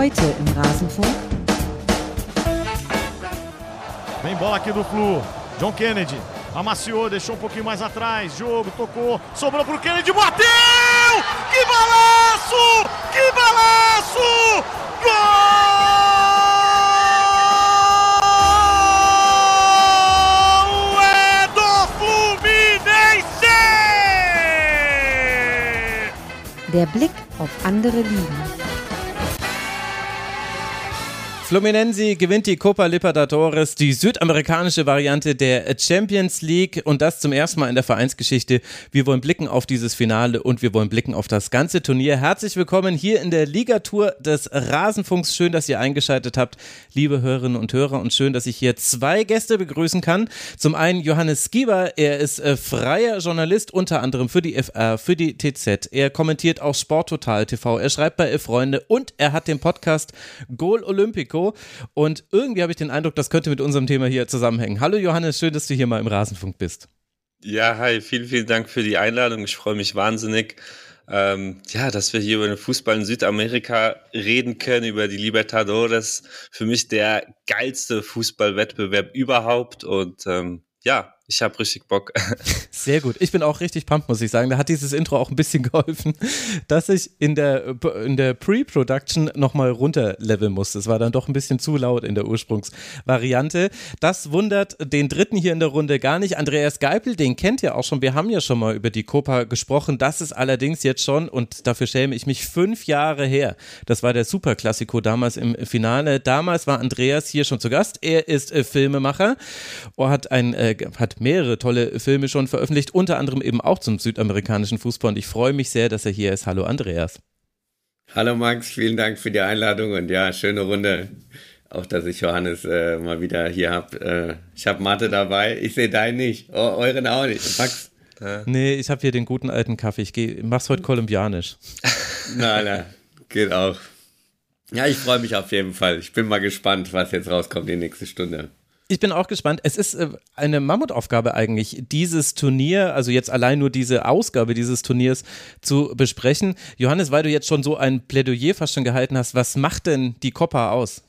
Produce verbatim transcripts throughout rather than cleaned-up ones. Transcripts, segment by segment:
Heute im Rasenfunk. Vem bola aqui do Flu. John Kennedy amaciou, deixou um pouquinho mais atrás. Jogo, tocou, sobrou pro Kennedy, bateu! Que balaço! Que balaço! Gol! É do Fluminense! Der Blick auf andere Ligen. Fluminense gewinnt die Copa Libertadores, die südamerikanische Variante der Champions League, und das zum ersten Mal in der Vereinsgeschichte. Wir wollen blicken auf dieses Finale und wir wollen blicken auf das ganze Turnier. Herzlich willkommen hier in der Ligatour des Rasenfunks. Schön, dass ihr eingeschaltet habt, liebe Hörerinnen und Hörer, und schön, dass ich hier zwei Gäste begrüßen kann. Zum einen Johannes Gieber, er ist äh, freier Journalist, unter anderem für die F R, für die T Z. Er kommentiert auch Sporttotal T V, er schreibt bei Elf Freunde und er hat den Podcast Goal Olympico. Und irgendwie habe ich den Eindruck, das könnte mit unserem Thema hier zusammenhängen. Hallo Johannes, schön, dass du hier mal im Rasenfunk bist. Ja, hi, vielen, vielen Dank für die Einladung. Ich freue mich wahnsinnig, ähm, ja, dass wir hier über den Fußball in Südamerika reden können, über die Libertadores. Für mich der geilste Fußballwettbewerb überhaupt, und ähm, ja, ich habe richtig Bock. Sehr gut. Ich bin auch richtig pumped, muss ich sagen. Da hat dieses Intro auch ein bisschen geholfen, dass ich in der, in der Pre-Production nochmal runterleveln musste. Es war dann doch ein bisschen zu laut in der Ursprungsvariante. Das wundert den Dritten hier in der Runde gar nicht. Andreas Geipel, den kennt ihr auch schon. Wir haben ja schon mal über die Copa gesprochen. Das ist allerdings jetzt schon, und dafür schäme ich mich, fünf Jahre her. Das war der Superklassiko damals im Finale. Damals war Andreas hier schon zu Gast. Er ist äh, Filmemacher und hat ein, äh, hat mehrere tolle Filme schon veröffentlicht, unter anderem eben auch zum südamerikanischen Fußball, und ich freue mich sehr, dass er hier ist. Hallo Andreas. Hallo Max, vielen Dank für die Einladung, und ja, schöne Runde. Auch, dass ich Johannes äh, mal wieder hier habe. Äh, ich habe Mathe dabei, ich sehe deinen nicht, oh, euren auch nicht. Max? Ja. Nee, ich habe hier den guten alten Kaffee, ich geh, mach's heute kolumbianisch. Nein, nein, geht auch. Ja, ich freue mich auf jeden Fall. Ich bin mal gespannt, was jetzt rauskommt die nächste Stunde. Ich bin auch gespannt. Es ist eine Mammutaufgabe eigentlich, dieses Turnier, also jetzt allein nur diese Ausgabe dieses Turniers zu besprechen. Johannes, weil du jetzt schon so ein Plädoyer fast schon gehalten hast, was macht denn die Copa aus?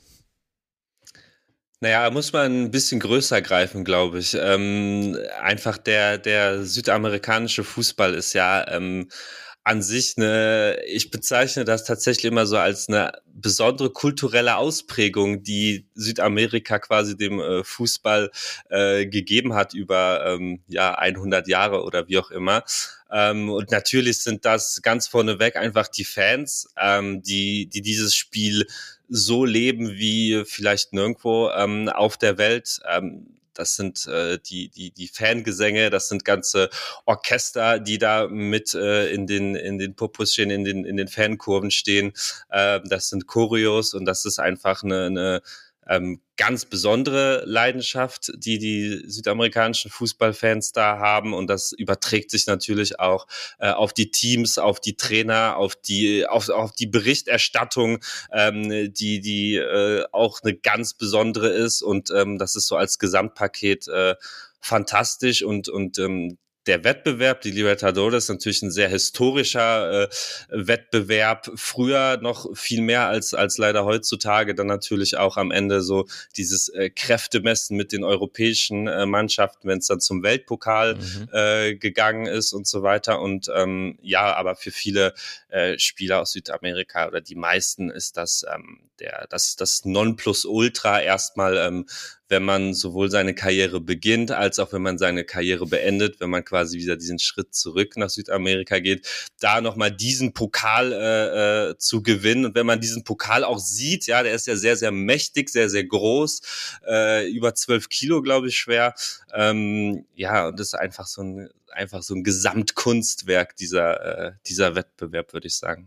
Naja, muss man ein bisschen größer greifen, glaube ich. Ähm, einfach der, der südamerikanische Fußball ist ja ähm, an sich eine, ich bezeichne das tatsächlich immer so als eine besondere kulturelle Ausprägung, die Südamerika quasi dem äh, Fußball äh, gegeben hat über ähm, ja hundert Jahre oder wie auch immer. Ähm, und natürlich sind das ganz vorneweg einfach die Fans, ähm, die die dieses Spiel so leben wie vielleicht nirgendwo ähm, auf der Welt. Ähm, Das sind äh, die die die Fangesänge, das sind ganze Orchester, die da mit äh, in den in den Popus stehen, in den in den Fankurven stehen. Äh, das sind Choreos, und das ist einfach eine, eine ähm, ganz besondere Leidenschaft, die die südamerikanischen Fußballfans da haben, und das überträgt sich natürlich auch äh, auf die Teams, auf die Trainer, auf die auf, auf die Berichterstattung, ähm, die die äh, auch eine ganz besondere ist, und ähm, das ist so als Gesamtpaket äh, fantastisch, und und ähm, der Wettbewerb, die Libertadores, ist natürlich ein sehr historischer äh, Wettbewerb. Früher noch viel mehr als als leider heutzutage. Dann natürlich auch am Ende so dieses äh, Kräftemessen mit den europäischen äh, Mannschaften, wenn es dann zum Weltpokal mhm. äh, gegangen ist und so weiter. Und ähm, ja, aber für viele äh, Spieler aus Südamerika oder die meisten ist das ähm, der das das Nonplusultra erstmal, ähm, wenn man sowohl seine Karriere beginnt, als auch wenn man seine Karriere beendet, wenn man quasi wieder diesen Schritt zurück nach Südamerika geht, da nochmal diesen Pokal äh, äh, zu gewinnen. Und wenn man diesen Pokal auch sieht, ja, der ist ja sehr, sehr mächtig, sehr, sehr groß, äh, über zwölf Kilo, glaube ich, schwer. Ähm, ja, und das ist einfach so ein, einfach so ein Gesamtkunstwerk, dieser, äh, dieser Wettbewerb, würde ich sagen.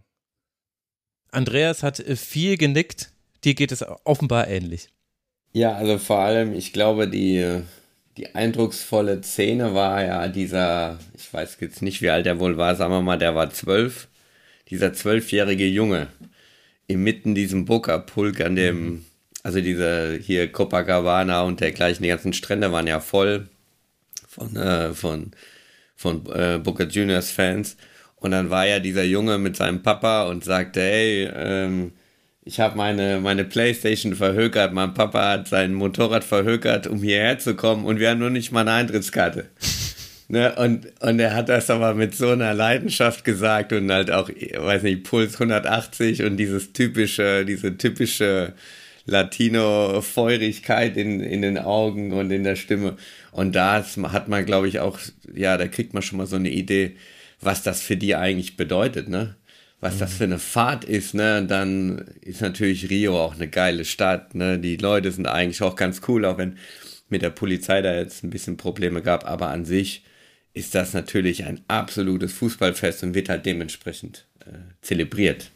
Andreas hat viel genickt, dir geht es offenbar ähnlich. Ja, also vor allem, ich glaube, die, die eindrucksvolle Szene war ja dieser, ich weiß jetzt nicht, wie alt er wohl war, sagen wir mal, der war zwölf, dieser zwölfjährige Junge, inmitten diesem Boca-Pulk an dem, also diese hier Copacabana und dergleichen, die ganzen Strände waren ja voll von, äh, von, von äh, Boca Juniors Fans, und dann war ja dieser Junge mit seinem Papa und sagte, hey, ähm, Ich habe meine, meine Playstation verhökert, mein Papa hat sein Motorrad verhökert, um hierher zu kommen und wir haben nur nicht mal eine Eintrittskarte. Ne? Und, und er hat das aber mit so einer Leidenschaft gesagt und halt auch, weiß nicht, Puls hundertachtzig und dieses typische, diese typische Latino-Feurigkeit in, in den Augen und in der Stimme. Und da hat man, glaube ich, auch, ja, da kriegt man schon mal so eine Idee, was das für die eigentlich bedeutet, ne? Was das für eine Fahrt ist, ne? Und dann ist natürlich Rio auch eine geile Stadt, ne? Die Leute sind eigentlich auch ganz cool, auch wenn mit der Polizei da jetzt ein bisschen Probleme gab, aber an sich ist das natürlich ein absolutes Fußballfest und wird halt dementsprechend äh, zelebriert.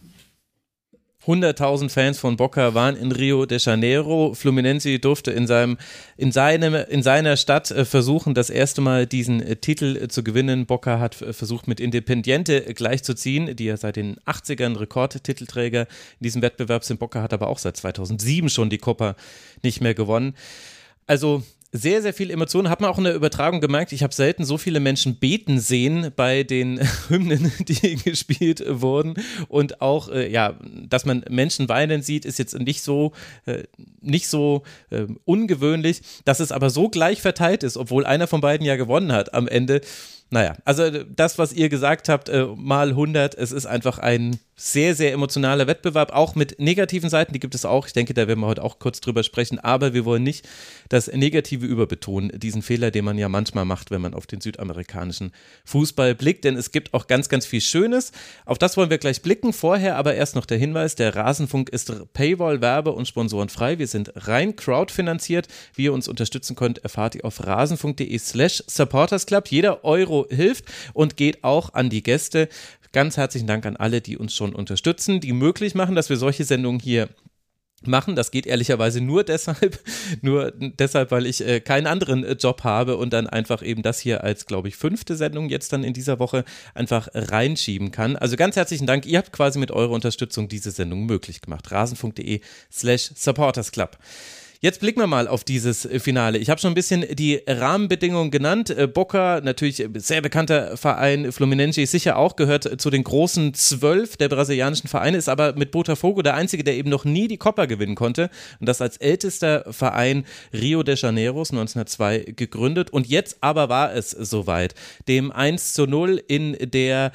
hunderttausend Fans von Boca waren in Rio de Janeiro. Fluminense durfte in, seinem, in, seinem, in seiner Stadt äh, versuchen, das erste Mal diesen äh, Titel äh, zu gewinnen. Boca hat äh, versucht, mit Independiente äh, gleichzuziehen, die ja seit den achtzigern Rekordtitelträger in diesem Wettbewerb sind. Boca hat aber auch seit zweitausendsieben schon die Copa nicht mehr gewonnen. Also sehr, sehr viel Emotionen. Hat man auch in der Übertragung gemerkt, ich habe selten so viele Menschen beten sehen bei den Hymnen, die gespielt wurden. Und auch, äh, ja, dass man Menschen weinen sieht, ist jetzt nicht so, äh, nicht so äh, ungewöhnlich. Dass es aber so gleich verteilt ist, obwohl einer von beiden ja gewonnen hat am Ende. Naja, also das, was ihr gesagt habt, äh, mal hundert, es ist einfach ein sehr, sehr emotionaler Wettbewerb, auch mit negativen Seiten, die gibt es auch. Ich denke, da werden wir heute auch kurz drüber sprechen, aber wir wollen nicht das Negative überbetonen, diesen Fehler, den man ja manchmal macht, wenn man auf den südamerikanischen Fußball blickt, denn es gibt auch ganz, ganz viel Schönes. Auf das wollen wir gleich blicken, vorher aber erst noch der Hinweis, der Rasenfunk ist Paywall, Werbe- und Sponsorenfrei. Wir sind rein crowdfinanziert. Wie ihr uns unterstützen könnt, erfahrt ihr auf rasenfunk.de slash supportersclub. Jeder Euro hilft und geht auch an die Gäste. Ganz herzlichen Dank an alle, die uns schon unterstützen, die möglich machen, dass wir solche Sendungen hier machen. Das geht ehrlicherweise nur deshalb, nur deshalb, weil ich äh, keinen anderen äh, Job habe und dann einfach eben das hier als, glaube ich, fünfte Sendung jetzt dann in dieser Woche einfach reinschieben kann. Also ganz herzlichen Dank. Ihr habt quasi mit eurer Unterstützung diese Sendung möglich gemacht. rasenfunk.de slash supportersclub. Jetzt blicken wir mal auf dieses Finale. Ich habe schon ein bisschen die Rahmenbedingungen genannt. Boca, natürlich sehr bekannter Verein, Fluminense sicher auch, gehört zu den großen zwölf der brasilianischen Vereine, ist aber mit Botafogo der einzige, der eben noch nie die Copa gewinnen konnte. Und das als ältester Verein Rio de Janeiros neunzehnhundertzwei gegründet. Und jetzt aber war es soweit. Dem eins zu null in der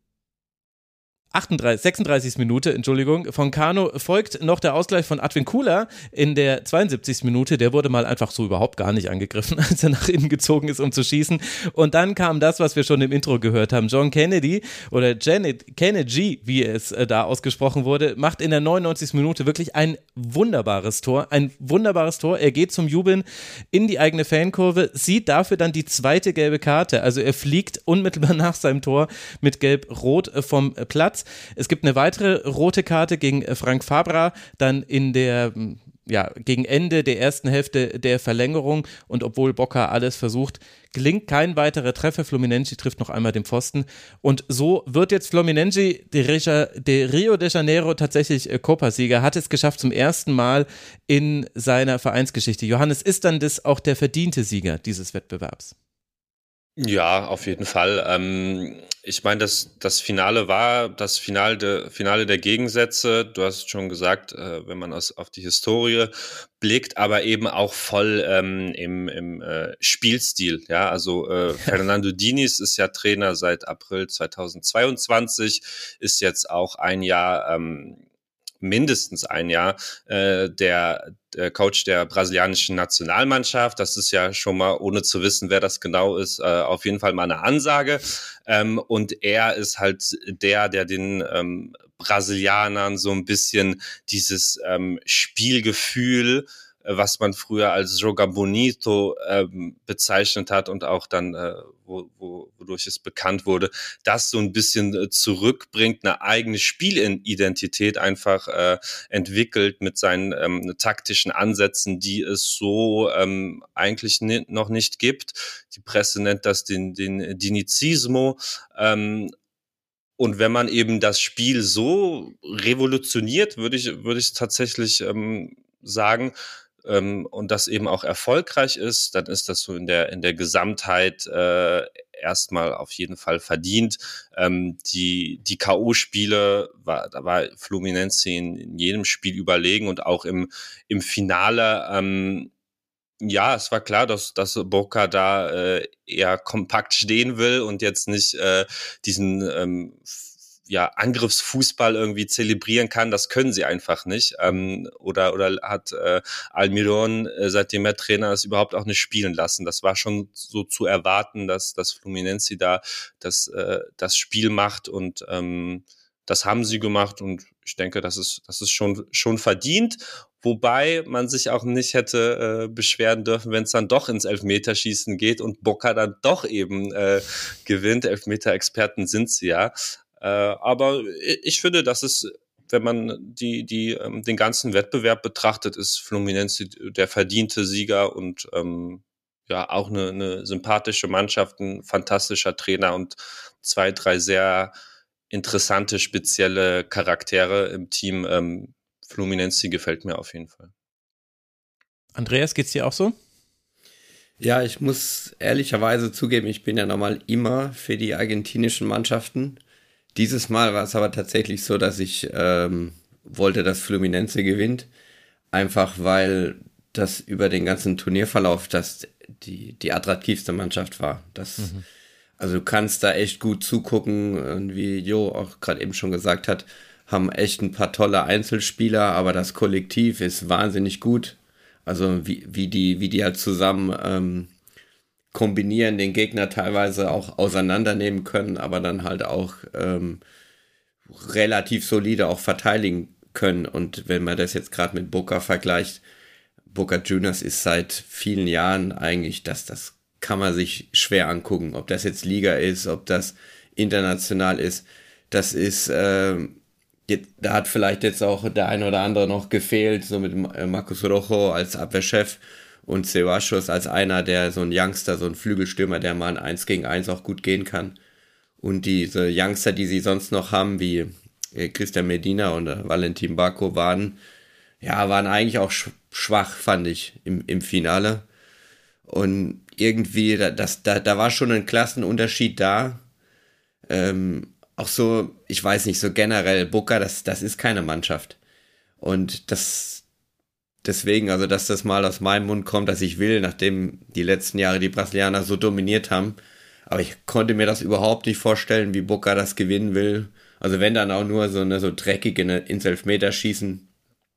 achtunddreißigsten, sechsunddreißigsten Minute, Entschuldigung, von Cano folgt noch der Ausgleich von Advíncula in der zweiundsiebzigsten Minute. Der wurde mal einfach so überhaupt gar nicht angegriffen, als er nach innen gezogen ist, um zu schießen. Und dann kam das, was wir schon im Intro gehört haben. John Kennedy oder Janet Kennedy, wie es äh, da ausgesprochen wurde, macht in der neunundneunzigsten Minute wirklich ein wunderbares Tor. Ein wunderbares Tor. Er geht zum Jubeln in die eigene Fankurve, sieht dafür dann die zweite gelbe Karte. Also er fliegt unmittelbar nach seinem Tor mit Gelb-Rot äh, vom äh, Platz. Es gibt eine weitere rote Karte gegen Frank Fabra, dann in der, ja, gegen Ende der ersten Hälfte der Verlängerung, und obwohl Boca alles versucht, gelingt kein weiterer Treffer. Fluminense trifft noch einmal den Pfosten und so wird jetzt Fluminense de Rio de Janeiro tatsächlich Copa-Sieger, hat es geschafft zum ersten Mal in seiner Vereinsgeschichte. Johannes, ist dann das auch der verdiente Sieger dieses Wettbewerbs? Ja, auf jeden Fall. Ähm, ich meine, das, das Finale war das Finale, de, Finale der Gegensätze. Du hast schon gesagt, äh, wenn man aus, auf die Historie blickt, aber eben auch voll ähm, im, im äh, Spielstil. Ja, also äh, Fernando Diniz ist ja Trainer seit April zweitausendzweiundzwanzig, ist jetzt auch ein Jahr ähm, mindestens ein Jahr äh, der, der Coach der brasilianischen Nationalmannschaft. Das ist ja schon mal, ohne zu wissen, wer das genau ist, äh, auf jeden Fall mal eine Ansage. Ähm, und er ist halt der, der den ähm, Brasilianern so ein bisschen dieses ähm, Spielgefühl, was man früher als Joga Bonito ähm, bezeichnet hat und auch dann, äh, wo, wo, wodurch es bekannt wurde, das so ein bisschen äh, zurückbringt, eine eigene Spielidentität einfach äh, entwickelt mit seinen ähm, taktischen Ansätzen, die es so ähm, eigentlich ni- noch nicht gibt. Die Presse nennt das den, den Dinizismo. Ähm, Und wenn man eben das Spiel so revolutioniert, würde ich, würde ich tatsächlich ähm, sagen, ähm, und das eben auch erfolgreich ist, dann ist das so in der in der Gesamtheit äh, erstmal auf jeden Fall verdient. Ähm, die die K O-Spiele, war, da war Fluminense in, in jedem Spiel überlegen und auch im, im Finale, ähm, ja, es war klar, dass, dass Boca da äh, eher kompakt stehen will und jetzt nicht äh, diesen ähm, ja, Angriffsfußball irgendwie zelebrieren kann. Das können sie einfach nicht. Ähm, oder oder hat äh, Almiron, äh, seitdem er Trainer ist, überhaupt auch nicht spielen lassen. Das war schon so zu erwarten, dass dass Fluminense da das äh, das Spiel macht und ähm, das haben sie gemacht und ich denke, das ist das ist schon schon verdient. Wobei man sich auch nicht hätte äh, beschweren dürfen, wenn es dann doch ins Elfmeterschießen geht und Boca dann doch eben äh, gewinnt. Elfmeter-Experten sind sie ja. Äh, aber ich finde, dass es, wenn man die, die, ähm, den ganzen Wettbewerb betrachtet, ist Fluminense der verdiente Sieger und ähm, ja auch eine, eine sympathische Mannschaft, ein fantastischer Trainer und zwei, drei sehr interessante, spezielle Charaktere im Team. Ähm, Fluminense gefällt mir auf jeden Fall. Andreas, geht's dir auch so? Ja, ich muss ehrlicherweise zugeben, ich bin ja normal immer für die argentinischen Mannschaften. Dieses Mal war es aber tatsächlich so, dass ich ähm, wollte, dass Fluminense gewinnt. Einfach weil das über den ganzen Turnierverlauf das die, die attraktivste Mannschaft war. Das, mhm. Also du kannst da echt gut zugucken. Und wie Jo auch gerade eben schon gesagt hat, haben echt ein paar tolle Einzelspieler, aber das Kollektiv ist wahnsinnig gut. Also wie, wie, die, wie die halt zusammen ähm, kombinieren, den Gegner teilweise auch auseinandernehmen können, aber dann halt auch ähm, relativ solide auch verteidigen können. Und wenn man das jetzt gerade mit Boca vergleicht, Boca Juniors ist seit vielen Jahren eigentlich, das, das kann man sich schwer angucken, ob das jetzt Liga ist, ob das international ist. Das ist, äh, jetzt, da hat vielleicht jetzt auch der ein oder andere noch gefehlt, so mit Marcos Rojo als Abwehrchef und Ceballos als einer, der so ein Youngster, so ein Flügelstürmer, der mal ein eins gegen eins auch gut gehen kann. Und diese Youngster, die sie sonst noch haben, wie Christian Medina und Valentin Barco, waren, ja, waren eigentlich auch schwach, fand ich, im, im Finale. Und irgendwie, das, da, da war schon ein Klassenunterschied da. Ähm, auch so, ich weiß nicht, so generell, Boca, das, das ist keine Mannschaft. Und das, deswegen, also, dass das mal aus meinem Mund kommt, dass ich will, nachdem die letzten Jahre die Brasilianer so dominiert haben. Aber ich konnte mir das überhaupt nicht vorstellen, wie Boca das gewinnen will. Also, wenn dann auch nur so eine, so dreckig in, ins Elfmeterschießen.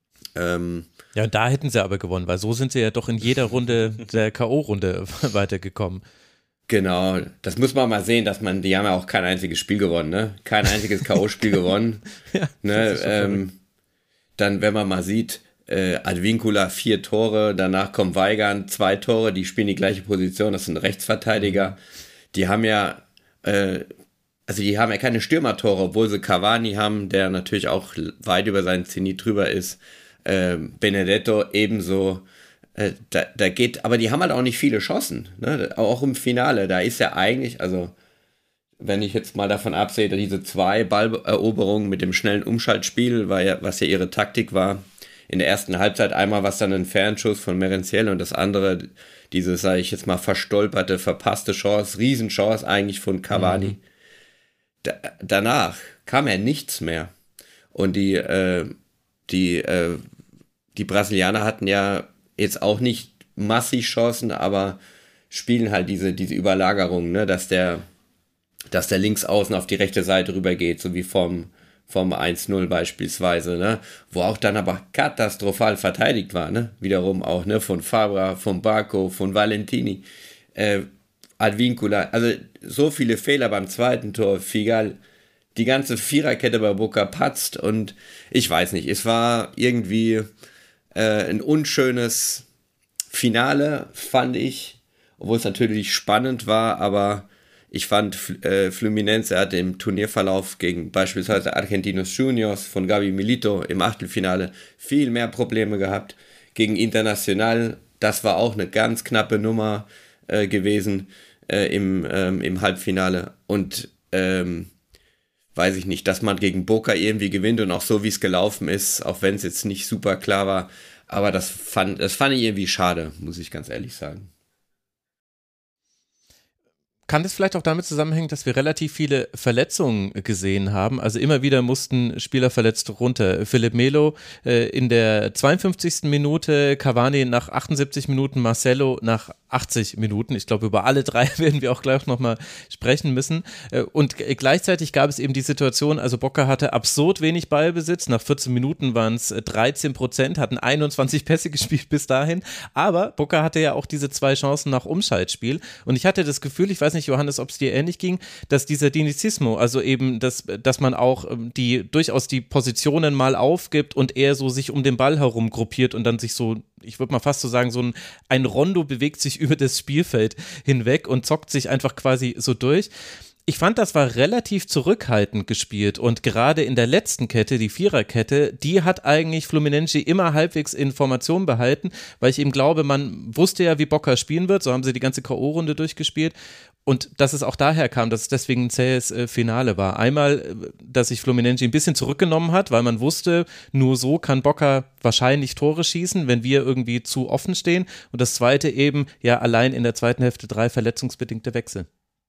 Ähm, ja, und da hätten sie aber gewonnen, weil so sind sie ja doch in jeder Runde der K O-Runde weitergekommen. Genau, das muss man mal sehen, dass man, die haben ja auch kein einziges Spiel gewonnen, ne? Kein einziges K O-Spiel gewonnen. Ja, ne? ähm, dann, wenn man mal sieht, äh, Advíncula vier Tore, danach kommt Weigand, zwei Tore, die spielen die gleiche Position, das sind Rechtsverteidiger. Die haben ja, äh, also die haben ja keine Stürmertore, obwohl sie Cavani haben, der natürlich auch weit über seinen Zenit drüber ist. Äh, Benedetto ebenso. Da, da geht, aber die haben halt auch nicht viele Chancen, ne? Auch im Finale, da ist ja eigentlich, also wenn ich jetzt mal davon absehe, diese zwei Balleroberungen mit dem schnellen Umschaltspiel, war ja, was ja ihre Taktik war, in der ersten Halbzeit einmal was dann ein Fernschuss von Merenciel und das andere, diese, sage ich jetzt mal, verstolperte, verpasste Chance, Riesenchance eigentlich von Cavani. Mhm. Da, danach kam ja nichts mehr und die, äh, die, äh, die Brasilianer hatten ja jetzt auch nicht massig Chancen, aber spielen halt diese, diese Überlagerung, ne, dass der, dass der Linksaußen auf die rechte Seite rübergeht, so wie vom, vom eins null beispielsweise, ne, wo auch dann aber katastrophal verteidigt war, ne, wiederum auch, ne, von Fabra, von Barco, von Valentini, äh, Advíncula, also so viele Fehler beim zweiten Tor, Figal, die ganze Viererkette bei Boca patzt und ich weiß nicht, es war irgendwie Äh, ein unschönes Finale, fand ich, obwohl es natürlich spannend war, aber ich fand, äh, Fluminense hat im Turnierverlauf gegen beispielsweise Argentinos Juniors von Gabi Milito im Achtelfinale viel mehr Probleme gehabt. Gegen Internacional, das war auch eine ganz knappe Nummer äh, gewesen äh, im, ähm, im Halbfinale und ähm, weiß ich nicht, dass man gegen Boca irgendwie gewinnt und auch so, wie es gelaufen ist, auch wenn es jetzt nicht super klar war, aber das fand, das fand ich irgendwie schade, muss ich ganz ehrlich sagen. kann das vielleicht auch damit zusammenhängen, dass wir relativ viele Verletzungen gesehen haben? Also immer wieder mussten Spieler verletzt runter. Philipp Melo äh, in der zweiundfünfzigsten Minute, Cavani nach achtundsiebzig Minuten, Marcelo nach achtzig Minuten. Ich glaube, über alle drei werden wir auch gleich nochmal sprechen müssen. Und gleichzeitig gab es eben die Situation, also Boca hatte absurd wenig Ballbesitz. Nach vierzehn Minuten waren es dreizehn Prozent, hatten einundzwanzig Pässe gespielt bis dahin. Aber Boca hatte ja auch diese zwei Chancen nach Umschaltspiel. Und ich hatte das Gefühl, ich weiß nicht, Johannes, ob es dir ähnlich ging, dass dieser Dinizismo, also eben, dass, dass man auch die durchaus die Positionen mal aufgibt und eher so sich um den Ball herum gruppiert und dann sich so, ich würde mal fast so sagen, so ein, ein Rondo bewegt sich über das Spielfeld hinweg und zockt sich einfach quasi so durch. Ich fand, das war relativ zurückhaltend gespielt und gerade in der letzten Kette, die Viererkette, die hat eigentlich Fluminense immer halbwegs in Formation behalten, weil ich eben glaube, man wusste ja, wie Boca spielen wird, so haben sie die ganze K O-Runde durchgespielt. Und dass es auch daher kam, dass es deswegen ein zähes äh, Finale war. Einmal, dass sich Fluminense ein bisschen zurückgenommen hat, weil man wusste, nur so kann Boca wahrscheinlich Tore schießen, wenn wir irgendwie zu offen stehen. Und das zweite eben, ja, allein in der zweiten Hälfte drei verletzungsbedingte Wechsel.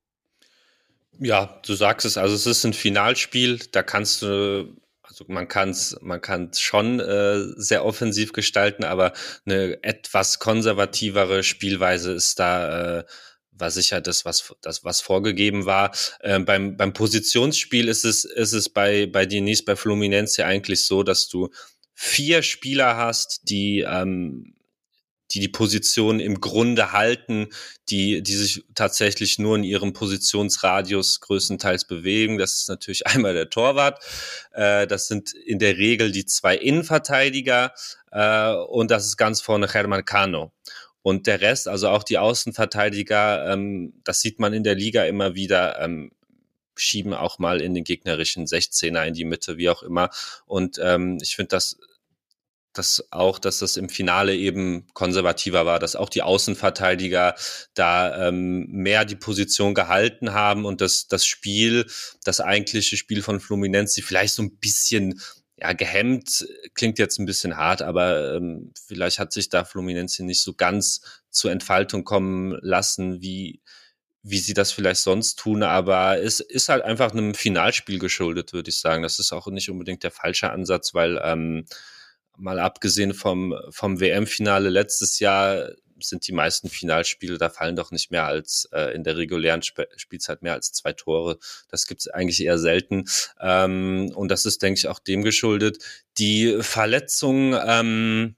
Ja, du sagst es, also es ist ein Finalspiel, da kannst du, also man kann es man kann's schon äh, sehr offensiv gestalten, aber eine etwas konservativere Spielweise ist da äh, war sicher das, was das was vorgegeben war. Ähm, beim beim Positionsspiel ist es ist es bei bei Diniz, bei Fluminense eigentlich so, dass du vier Spieler hast, die ähm, die die Position im Grunde halten, die die sich tatsächlich nur in ihrem Positionsradius größtenteils bewegen. Das ist natürlich einmal der Torwart, äh, das sind in der Regel die zwei Innenverteidiger äh, und das ist ganz vorne Germán Cano. Und der Rest, also auch die Außenverteidiger, ähm, das sieht man in der Liga immer wieder, ähm, schieben auch mal in den gegnerischen Sechzehner in die Mitte, wie auch immer. Und ähm, ich finde das, das auch, dass das im Finale eben konservativer war, dass auch die Außenverteidiger da ähm, mehr die Position gehalten haben und das, das Spiel, das eigentliche Spiel von Fluminense vielleicht so ein bisschen ja, gehemmt, klingt jetzt ein bisschen hart, aber ähm, vielleicht hat sich da Fluminense nicht so ganz zur Entfaltung kommen lassen, wie wie sie das vielleicht sonst tun, aber es ist halt einfach einem Finalspiel geschuldet, würde ich sagen. Das ist auch nicht unbedingt der falsche Ansatz, weil ähm, mal abgesehen vom vom W M-Finale letztes Jahr sind die meisten Finalspiele, da fallen doch nicht mehr als äh, in der regulären Sp- Spielzeit mehr als zwei Tore. Das gibt's eigentlich eher selten. Ähm, und das ist, denke ich, auch dem geschuldet. Die Verletzungen, ähm,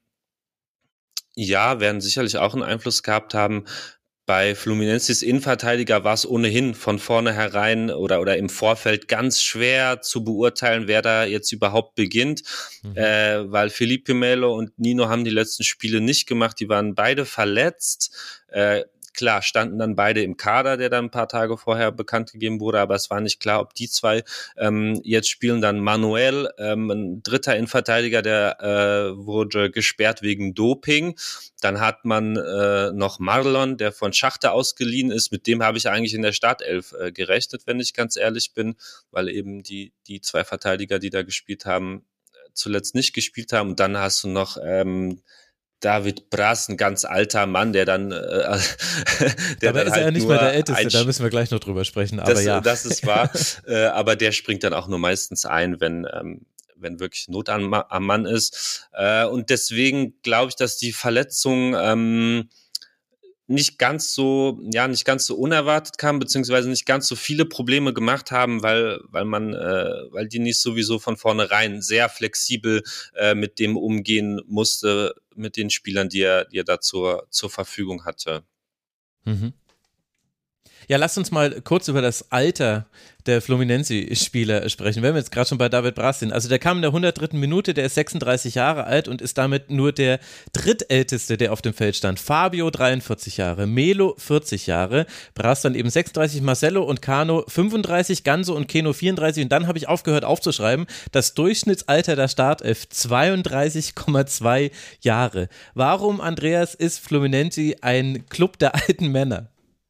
ja, werden sicherlich auch einen Einfluss gehabt haben. Bei Fluminenses Innenverteidiger war es ohnehin von vornherein oder oder im Vorfeld ganz schwer zu beurteilen, wer da jetzt überhaupt beginnt, mhm. äh, weil Felipe Melo und Nino haben die letzten Spiele nicht gemacht, die waren beide verletzt. Äh, klar, standen dann beide im Kader, der dann ein paar Tage vorher bekannt gegeben wurde, aber es war nicht klar, ob die zwei ähm, jetzt spielen. Dann Manuel, ähm, ein dritter Innenverteidiger, der äh, wurde gesperrt wegen Doping. Dann hat man äh, noch Marlon, der von Schachter ausgeliehen ist. Mit dem habe ich eigentlich in der Startelf äh, gerechnet, wenn ich ganz ehrlich bin, weil eben die die zwei Verteidiger, die da gespielt haben, zuletzt nicht gespielt haben. Und dann hast du noch ähm, David Braz, ein ganz alter Mann, der dann äh, der aber dann ist halt er ja nicht nur mal der Älteste, ein, da müssen wir gleich noch drüber sprechen, aber das, ja. Das ist wahr, äh, aber der springt dann auch nur meistens ein, wenn ähm, wenn wirklich Not am, am Mann ist. Äh, und deswegen glaube ich, dass die Verletzung ähm, nicht ganz so, ja, nicht ganz so unerwartet kam, beziehungsweise nicht ganz so viele Probleme gemacht haben, weil, weil man, äh, weil die nicht sowieso von vornherein sehr flexibel äh, mit dem umgehen musste, mit den Spielern, die er, die er da zur, zur Verfügung hatte. Mhm. Ja, lasst uns mal kurz über das Alter der Fluminense-Spieler sprechen, wenn wir jetzt gerade schon bei David Braz sind. Also der kam in der hundertdritten Minute, der ist sechsunddreißig Jahre alt und ist damit nur der drittälteste, der auf dem Feld stand. Fabio dreiundvierzig Jahre, Melo vierzig Jahre, Braz dann eben sechsunddreißig, Marcelo und Cano fünfunddreißig, Ganso und Keno vierunddreißig und dann habe ich aufgehört aufzuschreiben, das Durchschnittsalter der Startelf zweiunddreißig Komma zwei Jahre. Warum, Andreas, ist Fluminense ein Club der alten Männer?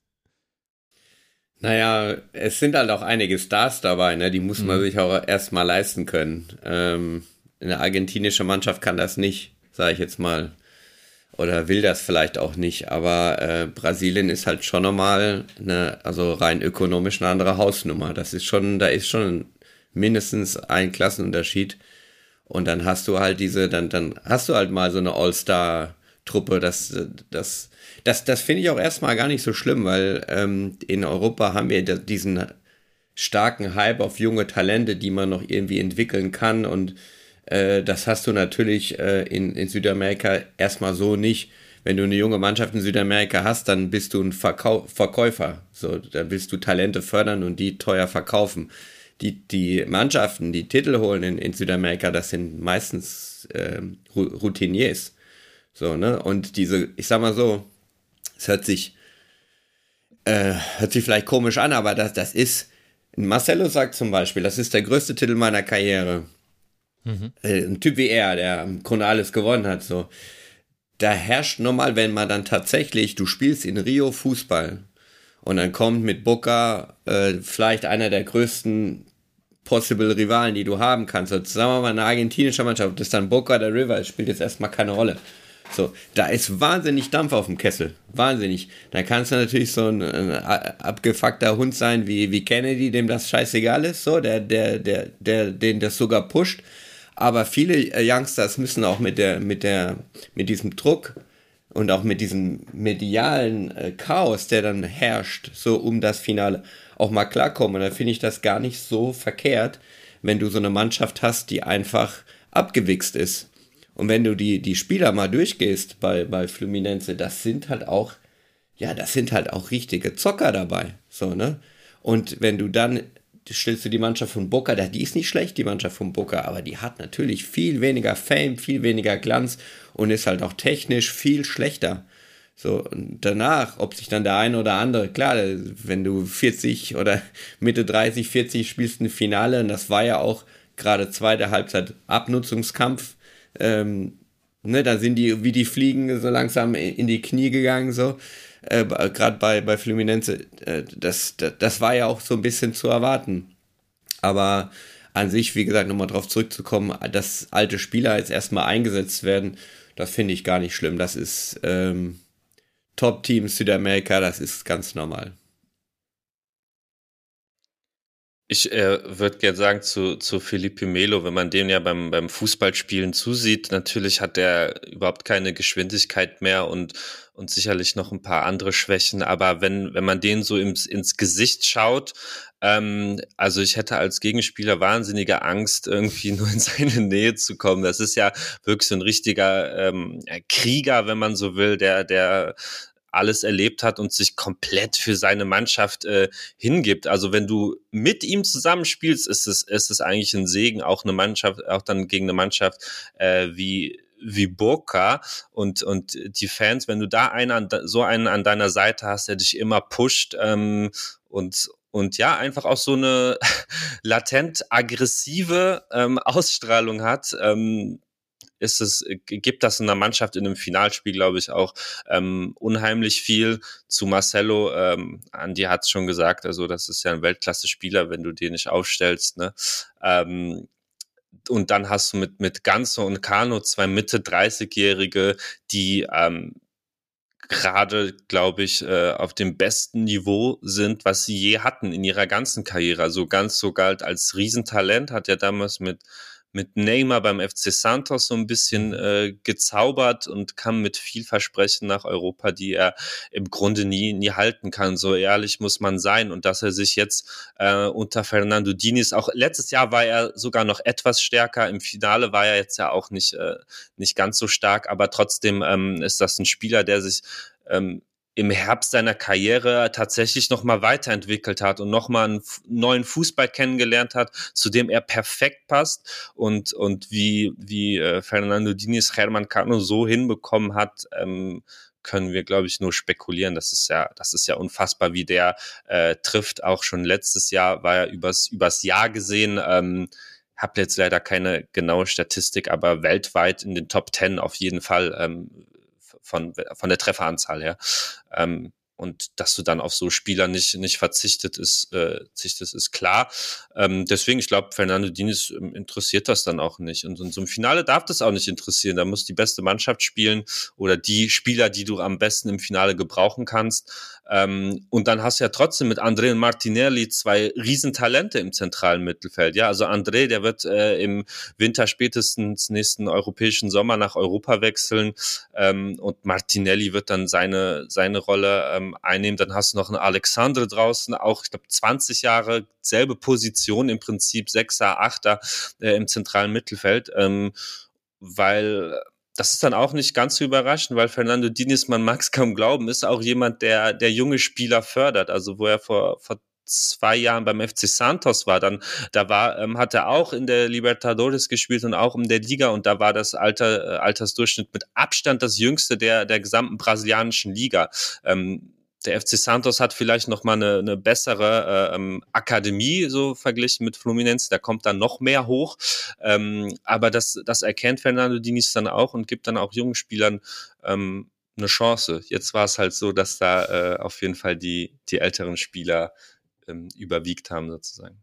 Naja, es sind halt auch einige Stars dabei, ne? Die muss man mhm. sich auch erstmal leisten können. Ähm, eine argentinische Mannschaft kann das nicht, sage ich jetzt mal. oder will das vielleicht auch nicht, aber äh, Brasilien ist halt schon nochmal eine, also rein ökonomisch eine andere Hausnummer. Das ist schon, da ist schon mindestens ein Klassenunterschied. Und dann hast du halt diese, dann, dann hast du halt mal so eine All-Star-Truppe. Das, das, das, das finde ich auch erstmal gar nicht so schlimm, weil ähm, in Europa haben wir diesen starken Hype auf junge Talente, die man noch irgendwie entwickeln kann, und äh, das hast du natürlich äh, in, in Südamerika erstmal so nicht. Wenn du eine junge Mannschaft in Südamerika hast, dann bist du ein Verkau- Verkäufer. So, dann willst du Talente fördern und die teuer verkaufen. Die, die Mannschaften, die Titel holen in, in Südamerika, das sind meistens äh, Routiniers. So, ne? Und diese, ich sag mal so, es hört sich, äh, hört sich vielleicht komisch an, aber das, das ist, Marcelo sagt zum Beispiel, das ist der größte Titel meiner Karriere. Mhm. Äh, ein Typ wie er, der im Grunde alles gewonnen hat, so. Da herrscht normal, wenn man dann tatsächlich, du spielst in Rio Fußball und dann kommt mit Boca äh, vielleicht einer der größten possible Rivalen, die du haben kannst. Also, sagen wir mal, eine argentinische Mannschaft, das ist dann Boca der River, das spielt jetzt erstmal keine Rolle. So, da ist wahnsinnig Dampf auf dem Kessel. Wahnsinnig. Da kannst du natürlich so ein, ein abgefuckter Hund sein wie, wie Kennedy, dem das scheißegal ist, so, der, der, der, der, den das sogar pusht. Aber viele Youngsters müssen auch mit der, mit der, mit diesem Druck und auch mit diesem medialen äh, Chaos, der dann herrscht, so um das Finale, auch mal klarkommen. Und da finde ich das gar nicht so verkehrt, wenn du so eine Mannschaft hast, die einfach abgewichst ist. Und wenn du die, die Spieler mal durchgehst bei, bei Fluminense, das sind halt auch, ja, das sind halt auch richtige Zocker dabei. So, ne? Und wenn du dann, stellst du die Mannschaft von Boca, die ist nicht schlecht, die Mannschaft von Boca, aber die hat natürlich viel weniger Fame, viel weniger Glanz und ist halt auch technisch viel schlechter. So, und danach, ob sich dann der eine oder andere, klar, wenn du vierzig oder Mitte dreißig, vierzig spielst ein Finale, und das war ja auch gerade zweite Halbzeit Abnutzungskampf, ähm, ne, da sind die, wie die Fliegen, so langsam in die Knie gegangen, so, äh, gerade bei, bei Fluminense, äh, das, das, das war ja auch so ein bisschen zu erwarten. Aber an sich, wie gesagt, nochmal drauf zurückzukommen, dass alte Spieler jetzt erstmal eingesetzt werden, das finde ich gar nicht schlimm. Das ist ähm, Top-Team Südamerika, das ist ganz normal. Ich äh, würde gerne sagen zu, zu Felipe Melo, wenn man dem ja beim, beim Fußballspielen zusieht, natürlich hat der überhaupt keine Geschwindigkeit mehr und, und sicherlich noch ein paar andere Schwächen, aber wenn, wenn man den so ins, ins Gesicht schaut, ähm, also ich hätte als Gegenspieler wahnsinnige Angst, irgendwie nur in seine Nähe zu kommen. Das ist ja wirklich so ein richtiger ähm, Krieger, wenn man so will, der, der alles erlebt hat und sich komplett für seine Mannschaft äh, hingibt. Also wenn du mit ihm zusammenspielst, ist es, ist es eigentlich ein Segen, auch eine Mannschaft, auch dann gegen eine Mannschaft äh, wie wie Boca und und die Fans, wenn du da einen an, so einen an deiner Seite hast, der dich immer pusht ähm, und und ja, einfach auch so eine latent aggressive ähm, Ausstrahlung hat, ähm, ist es, gibt das in der Mannschaft in einem Finalspiel, glaube ich, auch ähm, unheimlich viel. Zu Marcelo, ähm, Andi hat es schon gesagt, also das ist ja ein Weltklasse-Spieler, wenn du den nicht aufstellst, ne? Ähm, und dann hast du mit, mit Ganso und Cano zwei Mitte dreißigjährige, die ähm, gerade, glaube ich, äh, auf dem besten Niveau sind, was sie je hatten in ihrer ganzen Karriere. Also Ganso galt als Riesentalent, hat ja damals mit mit Neymar beim F C Santos so ein bisschen äh, gezaubert und kam mit viel Versprechen nach Europa, die er im Grunde nie nie halten kann. So ehrlich muss man sein. Und dass er sich jetzt äh, unter Fernando Diniz, auch letztes Jahr war er sogar noch etwas stärker, im Finale war er jetzt ja auch nicht äh, nicht ganz so stark, aber trotzdem ähm, ist das ein Spieler, der sich ähm, im Herbst seiner Karriere tatsächlich nochmal weiterentwickelt hat und nochmal einen f- neuen Fußball kennengelernt hat, zu dem er perfekt passt und und wie wie äh, Fernando Diniz Germán Cano so hinbekommen hat, ähm, können wir, glaube ich, nur spekulieren. Das ist ja das ist ja unfassbar, wie der äh, trifft. Auch schon letztes Jahr war er übers übers Jahr gesehen. Ähm, habe jetzt leider keine genaue Statistik, aber weltweit in den Top Ten auf jeden Fall. Ähm, von von der Trefferanzahl her. Ähm, Und dass du dann auf so Spieler nicht, nicht verzichtet ist, äh, verzichtet ist klar. Ähm, deswegen, ich glaube, Fernando Diniz interessiert das dann auch nicht. Und in so einem Finale darf das auch nicht interessieren. Da muss die beste Mannschaft spielen oder die Spieler, die du am besten im Finale gebrauchen kannst. Ähm, und dann hast du ja trotzdem mit André und Martinelli zwei Riesentalente im zentralen Mittelfeld. Ja, also André, der wird äh, im Winter spätestens nächsten europäischen Sommer nach Europa wechseln. Ähm, und Martinelli wird dann seine, seine Rolle ähm, einnehmen. Dann hast du noch einen Alexandre draußen, auch, ich glaube, zwanzig Jahre, selbe Position im Prinzip, Sechser, Achter äh, im zentralen Mittelfeld, ähm, weil das ist dann auch nicht ganz so überraschend, weil Fernando Diniz, man mag es kaum glauben, ist auch jemand, der der junge Spieler fördert. Also wo er vor vor zwei Jahren beim F C Santos war, dann da war ähm, hat er auch in der Libertadores gespielt und auch in der Liga, und da war das Alter, äh, Altersdurchschnitt mit Abstand das jüngste der der gesamten brasilianischen Liga. Ähm, Der F C Santos hat vielleicht noch mal eine, eine bessere äh, ähm, Akademie, so verglichen mit Fluminense. Da kommt dann noch mehr hoch. Ähm, aber das, das erkennt Fernando Diniz dann auch und gibt dann auch jungen Spielern ähm, eine Chance. Jetzt war es halt so, dass da äh, auf jeden Fall die, die älteren Spieler ähm, überwiegt haben, sozusagen.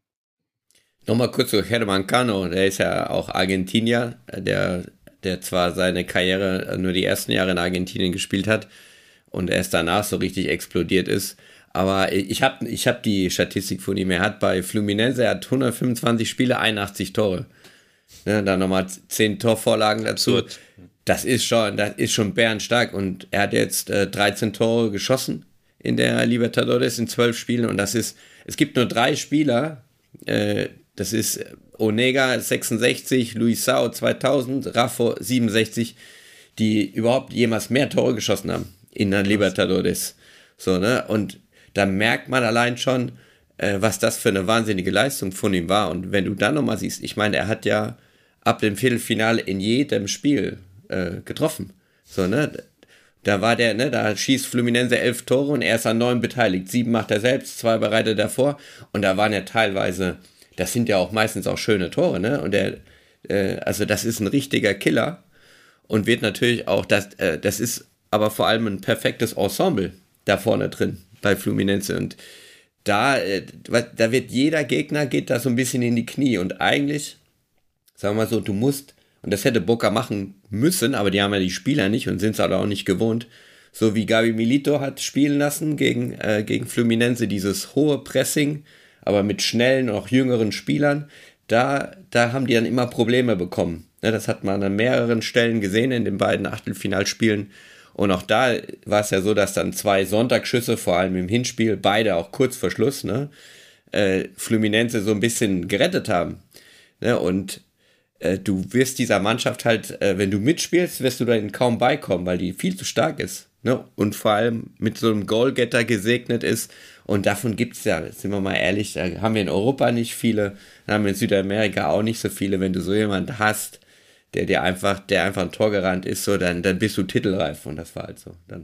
Nochmal kurz zu Germán Cano. Der ist ja auch Argentinier, der, der zwar seine Karriere nur die ersten Jahre in Argentinien gespielt hat und erst danach so richtig explodiert ist. Aber ich habe ich hab die Statistik von ihm. Er hat bei Fluminense, er hat hundertfünfundzwanzig Spiele, einundachtzig Tore. Ne, dann nochmal zehn Torvorlagen dazu. Absurd. Das ist schon, das ist schon bärenstark. Und er hat jetzt äh, dreizehn Tore geschossen in der Libertadores in zwölf Spielen. Und das ist, es gibt nur drei Spieler, äh, das ist Onega sechsundsechzig, Luisao zweitausend, Raffo siebenundsechzig, die überhaupt jemals mehr Tore geschossen haben in der Libertadores. So, ne? Und da merkt man allein schon, äh, was das für eine wahnsinnige Leistung von ihm war. Und wenn du dann nochmal siehst, ich meine, er hat ja ab dem Viertelfinale in jedem Spiel äh, getroffen. So, ne? Da war der, ne, da schießt Fluminense elf Tore und er ist an neun beteiligt. Sieben macht er selbst, zwei bereitet er vor. Und da waren ja teilweise, das sind ja auch meistens auch schöne Tore, ne? Und der, äh, also das ist ein richtiger Killer und wird natürlich auch, das, äh, das ist aber vor allem ein perfektes Ensemble da vorne drin bei Fluminense. Und da, äh, da wird jeder Gegner, geht da so ein bisschen in die Knie. Und eigentlich, sagen wir mal so, du musst, und das hätte Boca machen müssen, aber die haben ja die Spieler nicht und sind es halt auch nicht gewohnt, so wie Gabi Milito hat spielen lassen gegen, äh, gegen Fluminense, dieses hohe Pressing, aber mit schnellen, auch jüngeren Spielern, da, da haben die dann immer Probleme bekommen. Ja, das hat man an mehreren Stellen gesehen in den beiden Achtelfinalspielen. Und auch da war es ja so, dass dann zwei Sonntagsschüsse, vor allem im Hinspiel, beide auch kurz vor Schluss, ne, äh, Fluminense so ein bisschen gerettet haben. Ne, und äh, du wirst dieser Mannschaft halt, äh, wenn du mitspielst, wirst du dahin kaum beikommen, weil die viel zu stark ist. Ne, und vor allem mit so einem Goalgetter gesegnet ist. Und davon gibt es ja, sind wir mal ehrlich, da haben wir in Europa nicht viele, da haben wir in Südamerika auch nicht so viele. Wenn du so jemanden hast, der dir einfach, der einfach ein Tor gerannt ist, so, dann, dann bist du titelreif. Und das war halt so. Dann.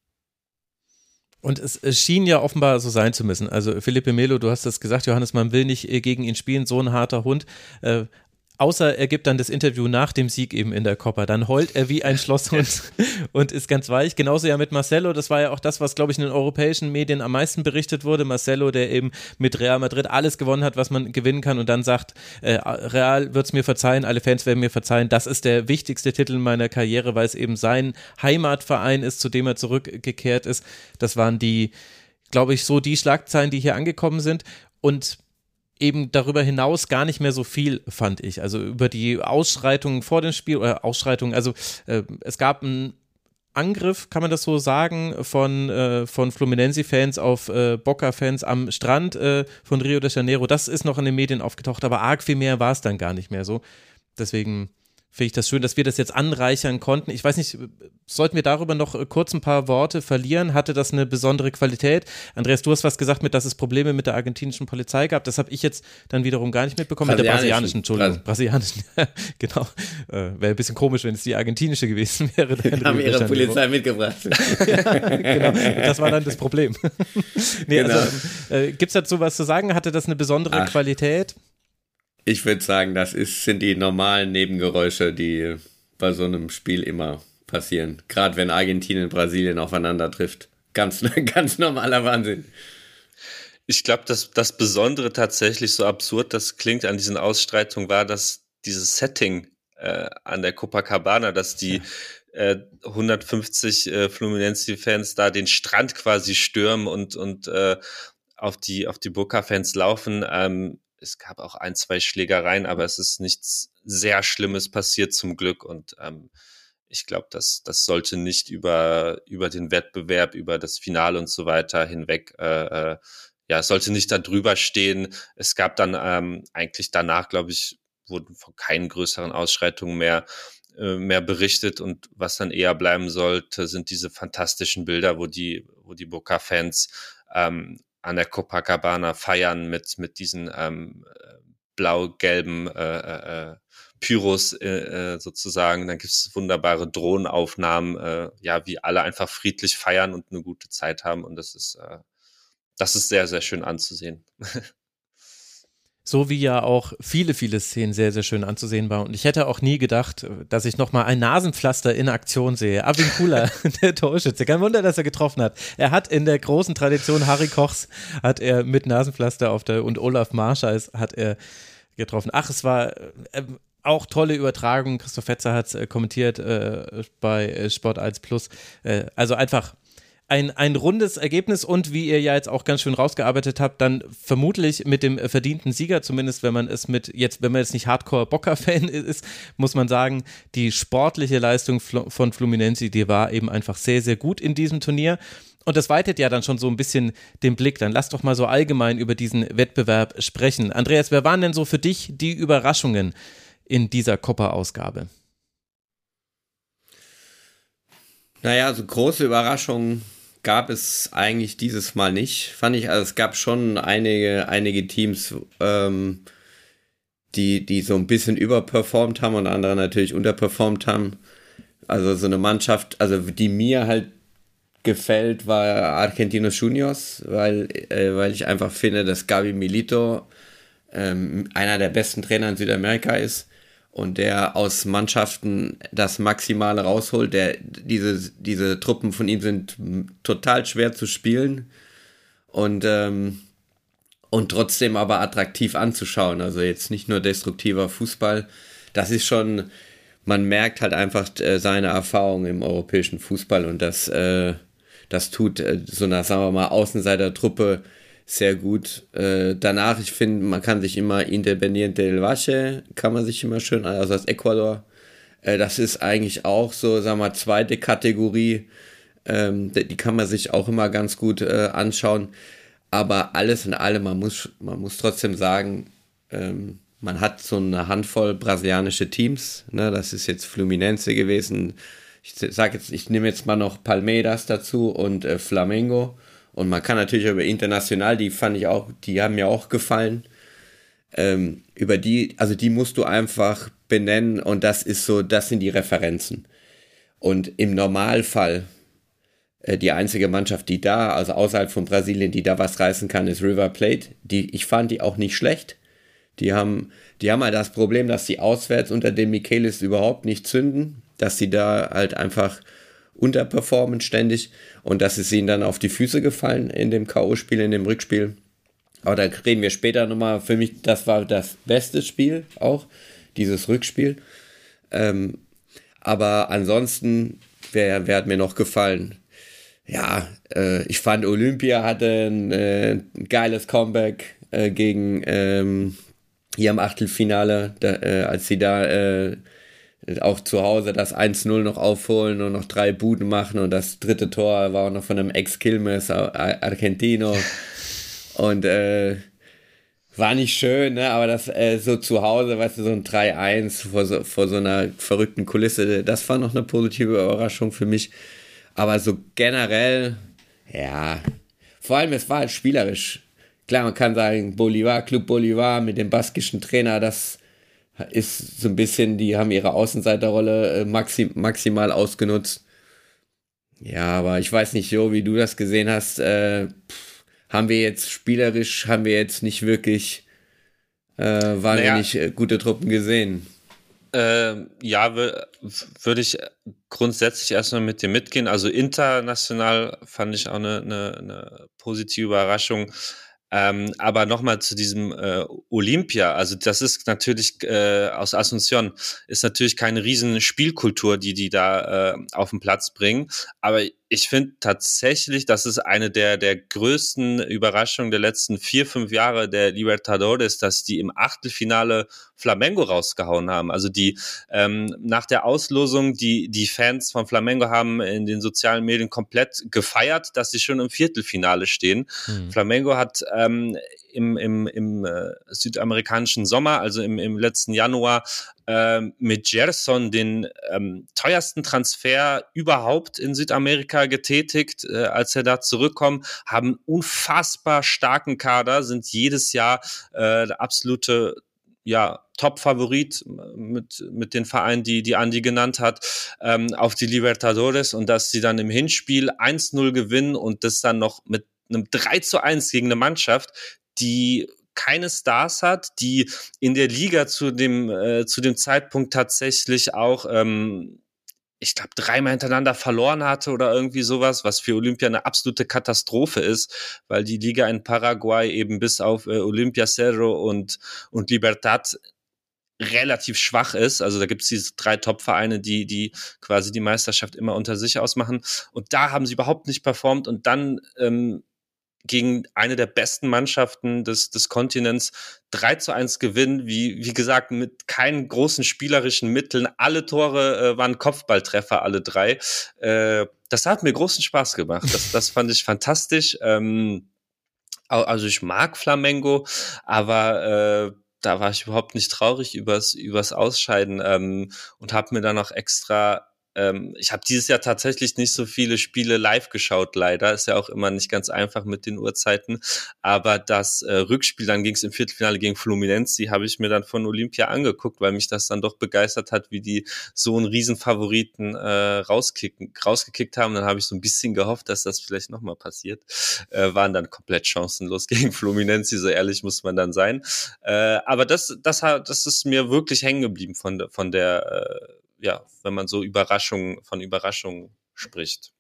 Und es, es schien ja offenbar so sein zu müssen. Also Felipe Melo, du hast das gesagt, Johannes, man will nicht gegen ihn spielen, so ein harter Hund. Äh, Außer er gibt dann das Interview nach dem Sieg eben in der Copa. Dann heult er wie ein Schlosshund und ist ganz weich. Genauso ja mit Marcelo. Das war ja auch das, was, glaube ich, in den europäischen Medien am meisten berichtet wurde. Marcelo, der eben mit Real Madrid alles gewonnen hat, was man gewinnen kann und dann sagt, äh, Real wird es mir verzeihen, alle Fans werden mir verzeihen. Das ist der wichtigste Titel meiner Karriere, weil es eben sein Heimatverein ist, zu dem er zurückgekehrt ist. Das waren die, glaube ich, so die Schlagzeilen, die hier angekommen sind. Und eben darüber hinaus gar nicht mehr so viel, fand ich. Also über die Ausschreitungen vor dem Spiel, oder Ausschreitungen, also äh, es gab einen Angriff, kann man das so sagen, von, äh, von Fluminense-Fans auf äh, Boca-Fans am Strand äh, von Rio de Janeiro. Das ist noch in den Medien aufgetaucht, aber arg viel mehr war es dann gar nicht mehr so. Deswegen finde ich das schön, dass wir das jetzt anreichern konnten. Ich weiß nicht, sollten wir darüber noch kurz ein paar Worte verlieren? Hatte das eine besondere Qualität? Andreas, du hast was gesagt mit, dass es Probleme mit der argentinischen Polizei gab. Das habe ich jetzt dann wiederum gar nicht mitbekommen. Mit der brasilianischen, Entschuldigung. Brasilianischen, genau. Äh, wäre ein bisschen komisch, wenn es die argentinische gewesen wäre. Die haben ihre Polizei mitgebracht. Genau, das war dann das Problem. Nee, genau. Also, äh, gibt es dazu was zu sagen? Hatte das eine besondere Ach. Qualität? Ich würde sagen, das ist, sind die normalen Nebengeräusche, die bei so einem Spiel immer passieren. Gerade wenn Argentinien und Brasilien aufeinander trifft. ganz, ganz normaler Wahnsinn. Ich glaube, dass das Besondere tatsächlich, so absurd das klingt an diesen Ausstreitungen, war, dass dieses Setting äh, an der Copacabana, dass die äh, hundertfünfzig äh, Fluminense-Fans da den Strand quasi stürmen und, und äh, auf die, auf die Boca-Fans laufen. Ähm, es gab auch ein, zwei Schlägereien, aber es ist nichts sehr Schlimmes passiert zum Glück und ähm, ich glaube, das, das sollte nicht über, über den Wettbewerb, über das Finale und so weiter hinweg äh, äh, ja, es sollte nicht da drüber stehen. Es gab dann ähm, eigentlich danach, glaube ich, wurden von keinen größeren Ausschreitungen mehr, äh, mehr berichtet. Und was dann eher bleiben sollte, sind diese fantastischen Bilder, wo die, wo die Boca-Fans ähm, an der Copacabana feiern mit, mit diesen ähm, blau-gelben äh, äh, Pyros äh, äh, sozusagen. Dann gibt es wunderbare Drohnenaufnahmen, äh, ja, wie alle einfach friedlich feiern und eine gute Zeit haben. Und das ist äh, Das ist sehr, sehr schön anzusehen. So wie ja auch viele, viele Szenen sehr, sehr schön anzusehen waren. Und ich hätte auch nie gedacht, dass ich nochmal ein Nasenpflaster in Aktion sehe. Arvin Kula, der Torschütze. Kein Wunder, dass er getroffen hat. Er hat in der großen Tradition Harry Kochs, hat er mit Nasenpflaster auf der, und Olaf Marscheis hat er getroffen. Ach, es war äh, auch tolle Übertragung. Christoph Fetzer hat es äh, kommentiert äh, bei äh, Sport eins Plus. Äh, also einfach Ein, ein rundes Ergebnis und wie ihr ja jetzt auch ganz schön rausgearbeitet habt, dann vermutlich mit dem verdienten Sieger, zumindest wenn man es mit jetzt, wenn man jetzt nicht Hardcore-Bocker-Fan ist, muss man sagen, die sportliche Leistung von Fluminense, die war eben einfach sehr, sehr gut in diesem Turnier. Und das weitet ja dann schon so ein bisschen den Blick. Dann lass doch mal so allgemein über diesen Wettbewerb sprechen. Andreas, wer waren denn so für dich die Überraschungen in dieser Copa-Ausgabe? Naja, so große Überraschungen gab es eigentlich dieses Mal nicht, fand ich. Also es gab schon einige, einige Teams, ähm, die, die so ein bisschen überperformt haben und andere natürlich unterperformt haben. Also so eine Mannschaft, also die mir halt gefällt, war Argentinos Juniors, weil, äh, weil ich einfach finde, dass Gabi Milito ähm, einer der besten Trainer in Südamerika ist. Und der aus Mannschaften das Maximale rausholt. Der, diese, diese Truppen von ihm sind total schwer zu spielen und, ähm, und trotzdem aber attraktiv anzuschauen. Also jetzt nicht nur destruktiver Fußball. Das ist schon, man merkt halt einfach äh, seine Erfahrung im europäischen Fußball und das, äh, das tut äh, so einer, sagen wir mal, Außenseiter-Truppe sehr gut. Äh, danach, ich finde, man kann sich immer Independiente del Valle, kann man sich immer schön, also aus Ecuador, äh, das ist eigentlich auch so, sagen wir mal, zweite Kategorie, ähm, die kann man sich auch immer ganz gut äh, anschauen, aber alles in allem, man muss, man muss trotzdem sagen, ähm, man hat so eine Handvoll brasilianische Teams, ne, das ist jetzt Fluminense gewesen, ich sag jetzt, ich nehme jetzt mal noch Palmeiras dazu und äh, Flamengo. Und man kann natürlich über international, die fand ich auch, die haben mir auch gefallen. Ähm, über die, also die musst du einfach benennen und das ist so, das sind die Referenzen. Und im Normalfall, äh, die einzige Mannschaft, die da, also außerhalb von Brasilien, die da was reißen kann, ist River Plate. Die, ich fand die auch nicht schlecht. Die haben, die haben halt das Problem, dass sie auswärts unter dem Michelis überhaupt nicht zünden, dass sie da halt einfach unterperformen ständig und das ist ihnen dann auf die Füße gefallen in dem K O-Spiel, in dem Rückspiel. Aber da reden wir später nochmal. Für mich, das war das beste Spiel auch, dieses Rückspiel. Ähm, aber ansonsten, wer, wer hat mir noch gefallen? Ja, äh, ich fand Olympia hatte ein, äh, ein geiles Comeback äh, gegen ähm, hier im Achtelfinale, da, äh, als sie da äh, auch zu Hause das eins null noch aufholen und noch drei Buden machen und das dritte Tor war auch noch von einem Ex-Quilmes Argentino und äh, war nicht schön, ne? Aber das äh, so zu Hause, weißt du, so ein drei eins vor so, vor so einer verrückten Kulisse, das war noch eine positive Überraschung für mich, aber so generell, ja, vor allem es war halt spielerisch, klar, man kann sagen, Bolivar, Club Bolivar mit dem baskischen Trainer, das ist so ein bisschen, die haben ihre Außenseiterrolle maxim, maximal ausgenutzt. Ja, aber ich weiß nicht, Jo, wie du das gesehen hast, äh, pff, haben wir jetzt spielerisch, haben wir jetzt nicht wirklich, äh, waren naja, wir nicht äh, gute Truppen gesehen. Äh, ja, würde ich grundsätzlich erstmal mit dir mitgehen. Also international fand ich auch eine, eine, eine positive Überraschung. Ähm, aber nochmal zu diesem äh, Olympia, also das ist natürlich äh, aus Asunción, ist natürlich keine riesen Spielkultur, die die da äh, auf den Platz bringen, aber ich finde tatsächlich, das ist eine der der größten Überraschungen der letzten vier, fünf Jahre der Libertadores, dass die im Achtelfinale Flamengo rausgehauen haben. Also die ähm, nach der Auslosung, die die Fans von Flamengo haben in den sozialen Medien komplett gefeiert, dass sie schon im Viertelfinale stehen. Mhm. Flamengo hat ähm, im, im, im äh, südamerikanischen Sommer, also im, im letzten Januar, äh, mit Gerson den ähm, teuersten Transfer überhaupt in Südamerika getätigt, äh, als er da zurückkommt, haben unfassbar starken Kader, sind jedes Jahr äh, der absolute ja, Top-Favorit mit, mit den Vereinen, die, die Andi genannt hat, ähm, auf die Libertadores, und dass sie dann im Hinspiel eins null gewinnen und das dann noch mit einem drei zu eins gegen eine Mannschaft, die keine Stars hat, die in der Liga zu dem, äh, zu dem Zeitpunkt tatsächlich auch, ähm, ich glaube, dreimal hintereinander verloren hatte oder irgendwie sowas, was für Olympia eine absolute Katastrophe ist, weil die Liga in Paraguay eben bis auf äh, Olympia Cerro und, und Libertad relativ schwach ist. Also da gibt es diese drei Top-Vereine, die, die quasi die Meisterschaft immer unter sich ausmachen. Und da haben sie überhaupt nicht performt, und dann ähm, gegen eine der besten Mannschaften des, des Kontinents drei zu eins gewinnen, wie, wie gesagt, mit keinen großen spielerischen Mitteln. Alle Tore äh, waren Kopfballtreffer, alle drei. Äh, das hat mir großen Spaß gemacht. Das, das fand ich fantastisch. Ähm, also ich mag Flamengo, aber äh, da war ich überhaupt nicht traurig übers, übers Ausscheiden ähm, und habe mir dann noch extra Ähm, ich habe dieses Jahr tatsächlich nicht so viele Spiele live geschaut, leider. Ist ja auch immer nicht ganz einfach mit den Uhrzeiten. Aber das äh, Rückspiel, dann ging es im Viertelfinale gegen Fluminense, habe ich mir dann von Olympia angeguckt, weil mich das dann doch begeistert hat, wie die so einen Riesenfavoriten äh, rauskicken, rausgekickt haben. Dann habe ich so ein bisschen gehofft, dass das vielleicht nochmal passiert. Äh, waren dann komplett chancenlos gegen Fluminense, so ehrlich muss man dann sein. Äh, aber das, das, das ist mir wirklich hängen geblieben von der, von der äh, ja, wenn man so Überraschungen, von Überraschungen spricht.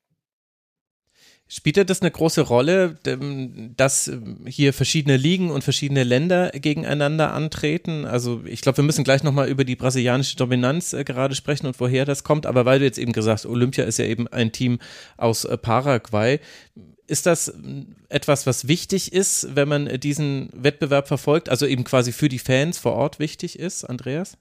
Spielt das eine große Rolle, dass hier verschiedene Ligen und verschiedene Länder gegeneinander antreten? Also ich glaube, wir müssen gleich nochmal über die brasilianische Dominanz äh, gerade sprechen und woher das kommt, aber weil du jetzt eben gesagt hast, Olympia ist ja eben ein Team aus äh, Paraguay. Ist das etwas, was wichtig ist, wenn man diesen Wettbewerb verfolgt, also eben quasi für die Fans vor Ort wichtig ist, Andreas?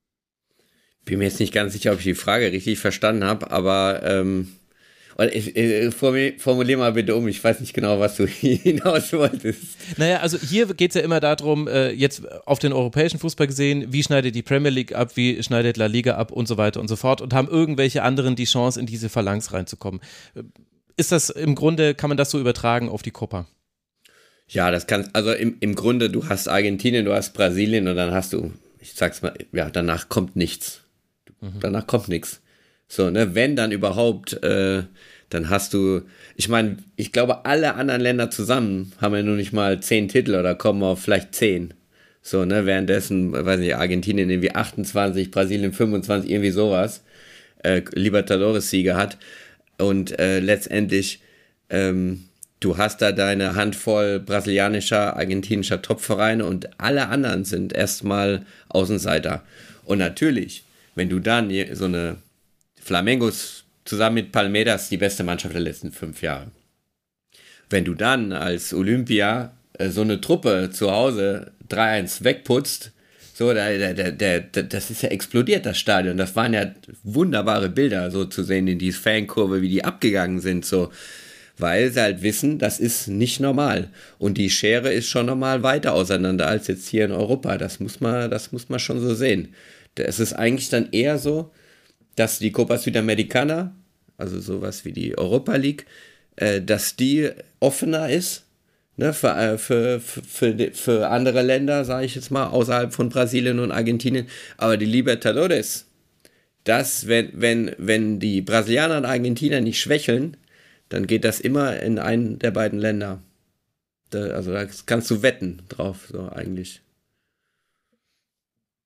Bin mir jetzt nicht ganz sicher, ob ich die Frage richtig verstanden habe, aber ähm, ich, ich, formulier mal bitte um, ich weiß nicht genau, was du hinaus wolltest. Naja, also hier geht es ja immer darum, äh, jetzt auf den europäischen Fußball gesehen, wie schneidet die Premier League ab, wie schneidet La Liga ab und so weiter und so fort, und haben irgendwelche anderen die Chance, in diese Phalanx reinzukommen. Ist das im Grunde, kann man das so übertragen auf die Copa? Ja, das kann, also im, im Grunde, du hast Argentinien, du hast Brasilien und dann hast du, ich sag's mal, ja, danach kommt nichts. Danach kommt nichts. So, ne, wenn dann überhaupt, äh, dann hast du, ich meine, ich glaube, alle anderen Länder zusammen haben ja nur nicht mal zehn Titel oder kommen auf vielleicht zehn. So, ne, währenddessen, weiß nicht, Argentinien irgendwie achtundzwanzig, Brasilien fünfundzwanzig, irgendwie sowas, äh, Libertadores-Siege hat. Und äh, letztendlich, ähm, du hast da deine Handvoll brasilianischer, argentinischer Topvereine und alle anderen sind erstmal Außenseiter. Und natürlich, wenn du dann so eine Flamengos zusammen mit Palmeiras die beste Mannschaft der letzten fünf Jahre. Wenn du dann als Olympia äh, so eine Truppe zu Hause drei eins wegputzt, so, der, der, der, der, das ist ja explodiert, das Stadion. Das waren ja wunderbare Bilder, so zu sehen in die Fankurve, wie die abgegangen sind, so. Weil sie halt wissen, das ist nicht normal. Und die Schere ist schon normal weiter auseinander als jetzt hier in Europa. Das muss man, das muss man schon so sehen. Es ist eigentlich dann eher so, dass die Copa Sudamericana, also sowas wie die Europa League, äh, dass die offener ist, ne, für, für, für, für andere Länder, sage ich jetzt mal, außerhalb von Brasilien und Argentinien. Aber die Libertadores, das, wenn, wenn, wenn die Brasilianer und Argentinier nicht schwächeln, dann geht das immer in einen der beiden Länder. Da, also da kannst du wetten drauf, so eigentlich.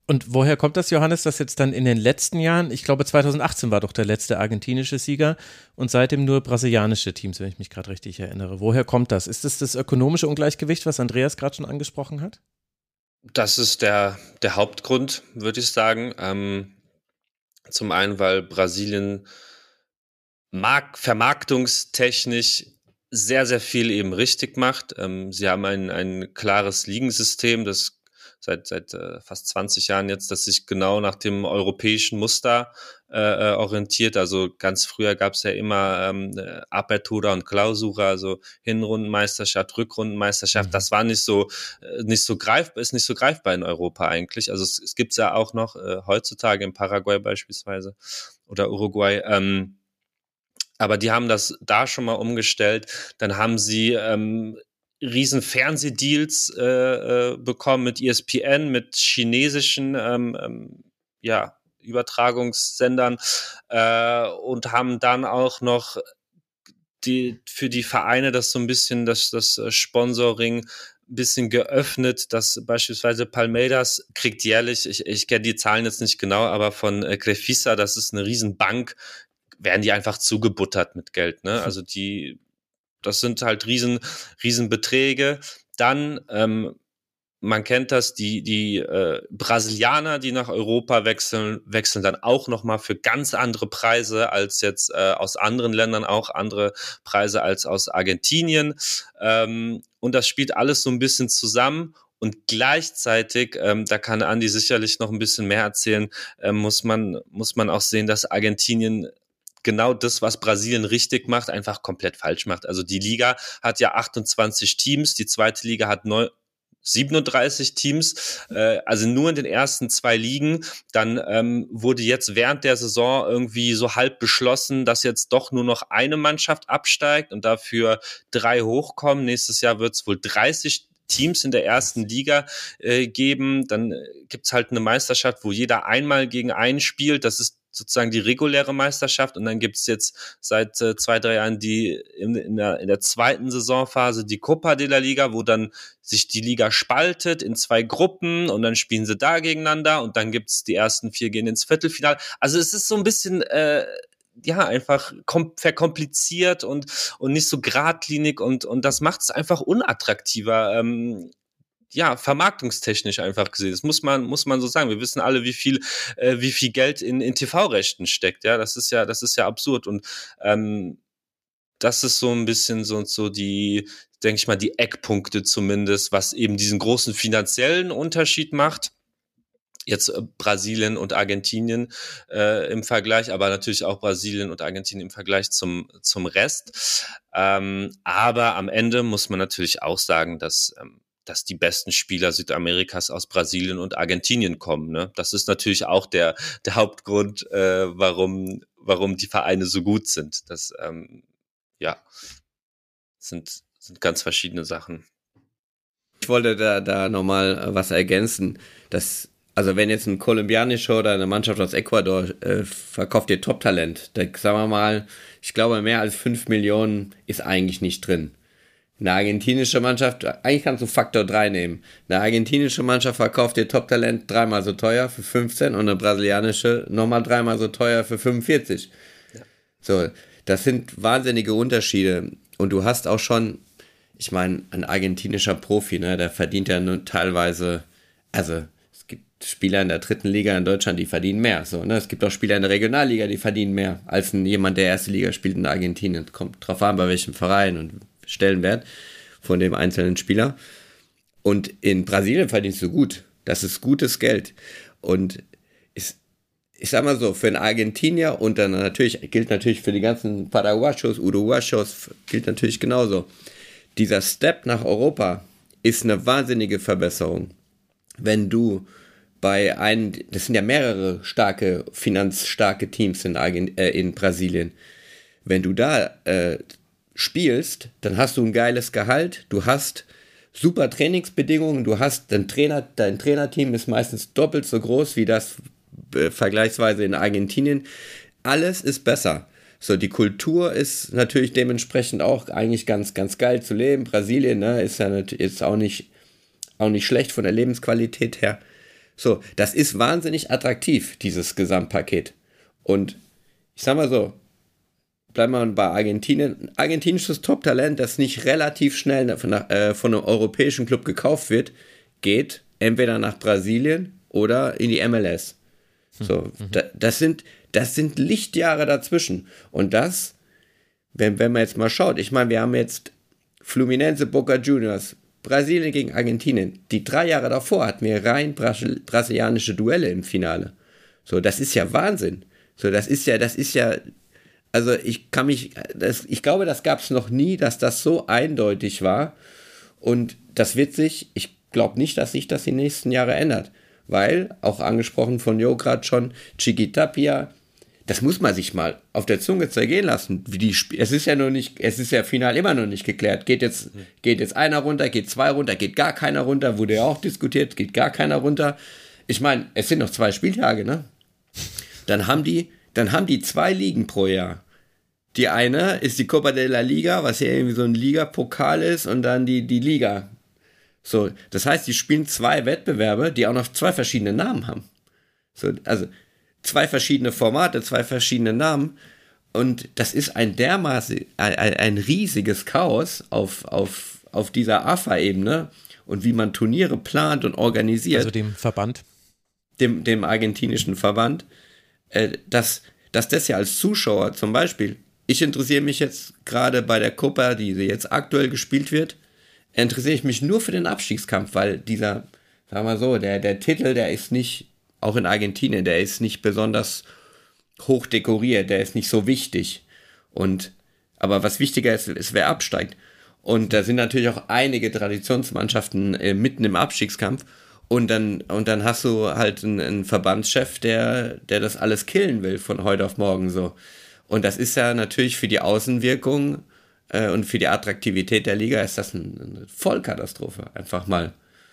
Und woher kommt das, Johannes, dass jetzt dann in den letzten Jahren, ich glaube zweitausendachtzehn war doch der letzte argentinische Sieger und seitdem nur brasilianische Teams, wenn ich mich gerade richtig erinnere. Woher kommt das? Ist das das ökonomische Ungleichgewicht, was Andreas gerade schon angesprochen hat? Das ist der, der Hauptgrund, würde ich sagen. Ähm, zum einen, weil Brasilien mark- vermarktungstechnisch sehr, sehr viel eben richtig macht. Ähm, sie haben ein, ein klares Ligensystem, das seit seit äh, fast zwanzig Jahren jetzt, das sich genau nach dem europäischen Muster äh, orientiert. Also ganz früher gab es ja immer ähm, Apertura und Clausura, also Hinrundenmeisterschaft, Rückrundenmeisterschaft. Mhm. Das war nicht so äh, nicht so greifbar, ist nicht so greifbar in Europa eigentlich. Also es, es gibt es ja auch noch äh, heutzutage in Paraguay beispielsweise oder Uruguay. Ähm, aber die haben das da schon mal umgestellt. Dann haben sie ähm, riesen Fernsehdeals äh, äh, bekommen mit E S P N, mit chinesischen ähm, ähm, ja, Übertragungssendern äh, und haben dann auch noch die, für die Vereine das so ein bisschen, das, das Sponsoring ein bisschen geöffnet, dass beispielsweise Palmeiras kriegt jährlich, ich, ich kenne die Zahlen jetzt nicht genau, aber von äh, Crefisa, das ist eine Riesenbank, werden die einfach zugebuttert mit Geld, ne? Also die Das sind halt riesen, riesen Beträge. Dann, ähm, man kennt das, die, die äh, Brasilianer, die nach Europa wechseln, wechseln dann auch nochmal für ganz andere Preise als jetzt äh, aus anderen Ländern, auch andere Preise als aus Argentinien. Ähm, und das spielt alles so ein bisschen zusammen. Und gleichzeitig, ähm, da kann Andi sicherlich noch ein bisschen mehr erzählen, äh, muss man, muss man auch sehen, dass Argentinien genau das, was Brasilien richtig macht, einfach komplett falsch macht. Also die Liga hat ja achtundzwanzig Teams, die zweite Liga hat neun, siebenunddreißig Teams, äh, also nur in den ersten zwei Ligen. Dann ähm, wurde jetzt während der Saison irgendwie so halb beschlossen, dass jetzt doch nur noch eine Mannschaft absteigt und dafür drei hochkommen. Nächstes Jahr wird es wohl dreißig Teams in der ersten Liga äh, geben. Dann äh, gibt's halt eine Meisterschaft, wo jeder einmal gegen einen spielt. Das ist sozusagen die reguläre Meisterschaft und dann gibt es jetzt seit äh, zwei, drei Jahren die in, in, der, in der zweiten Saisonphase die Copa de la Liga, wo dann sich die Liga spaltet in zwei Gruppen und dann spielen sie da gegeneinander und dann gibt es die ersten vier gehen ins Viertelfinale. Also es ist so ein bisschen äh, ja, einfach kom- verkompliziert und, und nicht so geradlinig und, und das macht es einfach unattraktiver. Ähm, ja, vermarktungstechnisch einfach gesehen. Das muss man, muss man so sagen. Wir wissen alle, wie viel, äh, wie viel Geld in, in T V-Rechten steckt. Ja, das ist ja, das ist ja absurd. Und ähm, das ist so ein bisschen so, so die, denke ich mal, die Eckpunkte zumindest, was eben diesen großen finanziellen Unterschied macht. Jetzt äh, Brasilien und Argentinien äh, im Vergleich, aber natürlich auch Brasilien und Argentinien im Vergleich zum, zum Rest. Ähm, aber am Ende muss man natürlich auch sagen, dass ähm, dass die besten Spieler Südamerikas aus Brasilien und Argentinien kommen. Ne? Das ist natürlich auch der, der Hauptgrund, äh, warum, warum die Vereine so gut sind. Das ähm, ja, sind, sind ganz verschiedene Sachen. Ich wollte da, da nochmal was ergänzen. Dass, also wenn jetzt ein kolumbianischer oder eine Mannschaft aus Ecuador äh, verkauft ihr Top-Talent, da sagen wir mal, ich glaube mehr als fünf Millionen ist eigentlich nicht drin. Eine argentinische Mannschaft, eigentlich kannst du Faktor drei nehmen. Eine argentinische Mannschaft verkauft ihr Top-Talent dreimal so teuer für fünfzehn und eine brasilianische nochmal dreimal so teuer für fünfundvierzig. Ja. So, das sind wahnsinnige Unterschiede. Und du hast auch schon, ich meine, ein argentinischer Profi, ne, der verdient ja nur teilweise, also es gibt Spieler in der dritten Liga in Deutschland, die verdienen mehr. So, ne? Es gibt auch Spieler in der Regionalliga, die verdienen mehr als ein, jemand, der erste Liga spielt in Argentinien. Kommt drauf an, bei welchem Verein und Stellenwert von dem einzelnen Spieler. Und in Brasilien verdienst du gut. Das ist gutes Geld. Und ist, ich sag mal so, für einen Argentinier und dann natürlich, gilt natürlich für die ganzen Paraguayos, Uruguayos, gilt natürlich genauso. Dieser Step nach Europa ist eine wahnsinnige Verbesserung. Wenn du bei einem, das sind ja mehrere starke, finanzstarke Teams in, Argent, äh, in Brasilien, wenn du da äh, spielst, dann hast du ein geiles Gehalt, du hast super Trainingsbedingungen, du hast dein Trainer, dein Trainerteam ist meistens doppelt so groß wie das äh, vergleichsweise in Argentinien. Alles ist besser. So, die Kultur ist natürlich dementsprechend auch eigentlich ganz, ganz geil zu leben. Brasilien, ne, ist ja nicht, ist auch nicht, auch nicht schlecht von der Lebensqualität her. So, das ist wahnsinnig attraktiv, dieses Gesamtpaket. Und ich sag mal so, bleiben wir bei Argentinien. Ein argentinisches Top-Talent, das nicht relativ schnell von, äh, von einem europäischen Club gekauft wird, geht entweder nach Brasilien oder in die M L S. So, mhm. da, das sind, das sind Lichtjahre dazwischen. Und das, wenn, wenn man jetzt mal schaut, ich meine, wir haben jetzt Fluminense, Boca Juniors, Brasilien gegen Argentinien. Die drei Jahre davor hatten wir rein Brasil- brasilianische Duelle im Finale. So, das ist ja Wahnsinn. So, das ist ja, das ist ja, also ich kann mich, das, ich glaube, das gab es noch nie, dass das so eindeutig war. Und das wird sich, ich glaube nicht, dass sich das die nächsten Jahre ändert. Weil, auch angesprochen von Jo gerade schon, Chiquitapia, das muss man sich mal auf der Zunge zergehen lassen. Wie die Sp- es ist ja noch nicht, es ist ja final immer noch nicht geklärt. Geht jetzt, geht jetzt einer runter, geht zwei runter, geht gar keiner runter, wurde ja auch diskutiert, geht gar keiner runter. Ich meine, es sind noch zwei Spieltage, ne? Dann haben die, dann haben die zwei Ligen pro Jahr. Die eine ist die Copa de la Liga, was ja irgendwie so ein Liga-Pokal ist, und dann die, die Liga. So, das heißt, die spielen zwei Wettbewerbe, die auch noch zwei verschiedene Namen haben. So, also zwei verschiedene Formate, zwei verschiedene Namen. Und das ist ein dermaßen, ein, ein riesiges Chaos auf, auf, auf dieser A F A-Ebene und wie man Turniere plant und organisiert. Also dem Verband. Dem, dem argentinischen Verband. Äh, dass, dass das ja als Zuschauer zum Beispiel, ich interessiere mich jetzt gerade bei der Copa, die jetzt aktuell gespielt wird, interessiere ich mich nur für den Abstiegskampf, weil dieser, sagen wir mal so, der, der Titel, der ist nicht, auch in Argentinien, der ist nicht besonders hoch dekoriert, der ist nicht so wichtig. Und, aber was wichtiger ist, ist, wer absteigt. Und da sind natürlich auch einige Traditionsmannschaften äh, mitten im Abstiegskampf. Und dann, und dann hast du halt einen, einen Verbandschef, der, der das alles killen will von heute auf morgen so. Und das ist ja natürlich für die Außenwirkung äh, und für die Attraktivität der Liga ist das ein, eine Vollkatastrophe, einfach mal.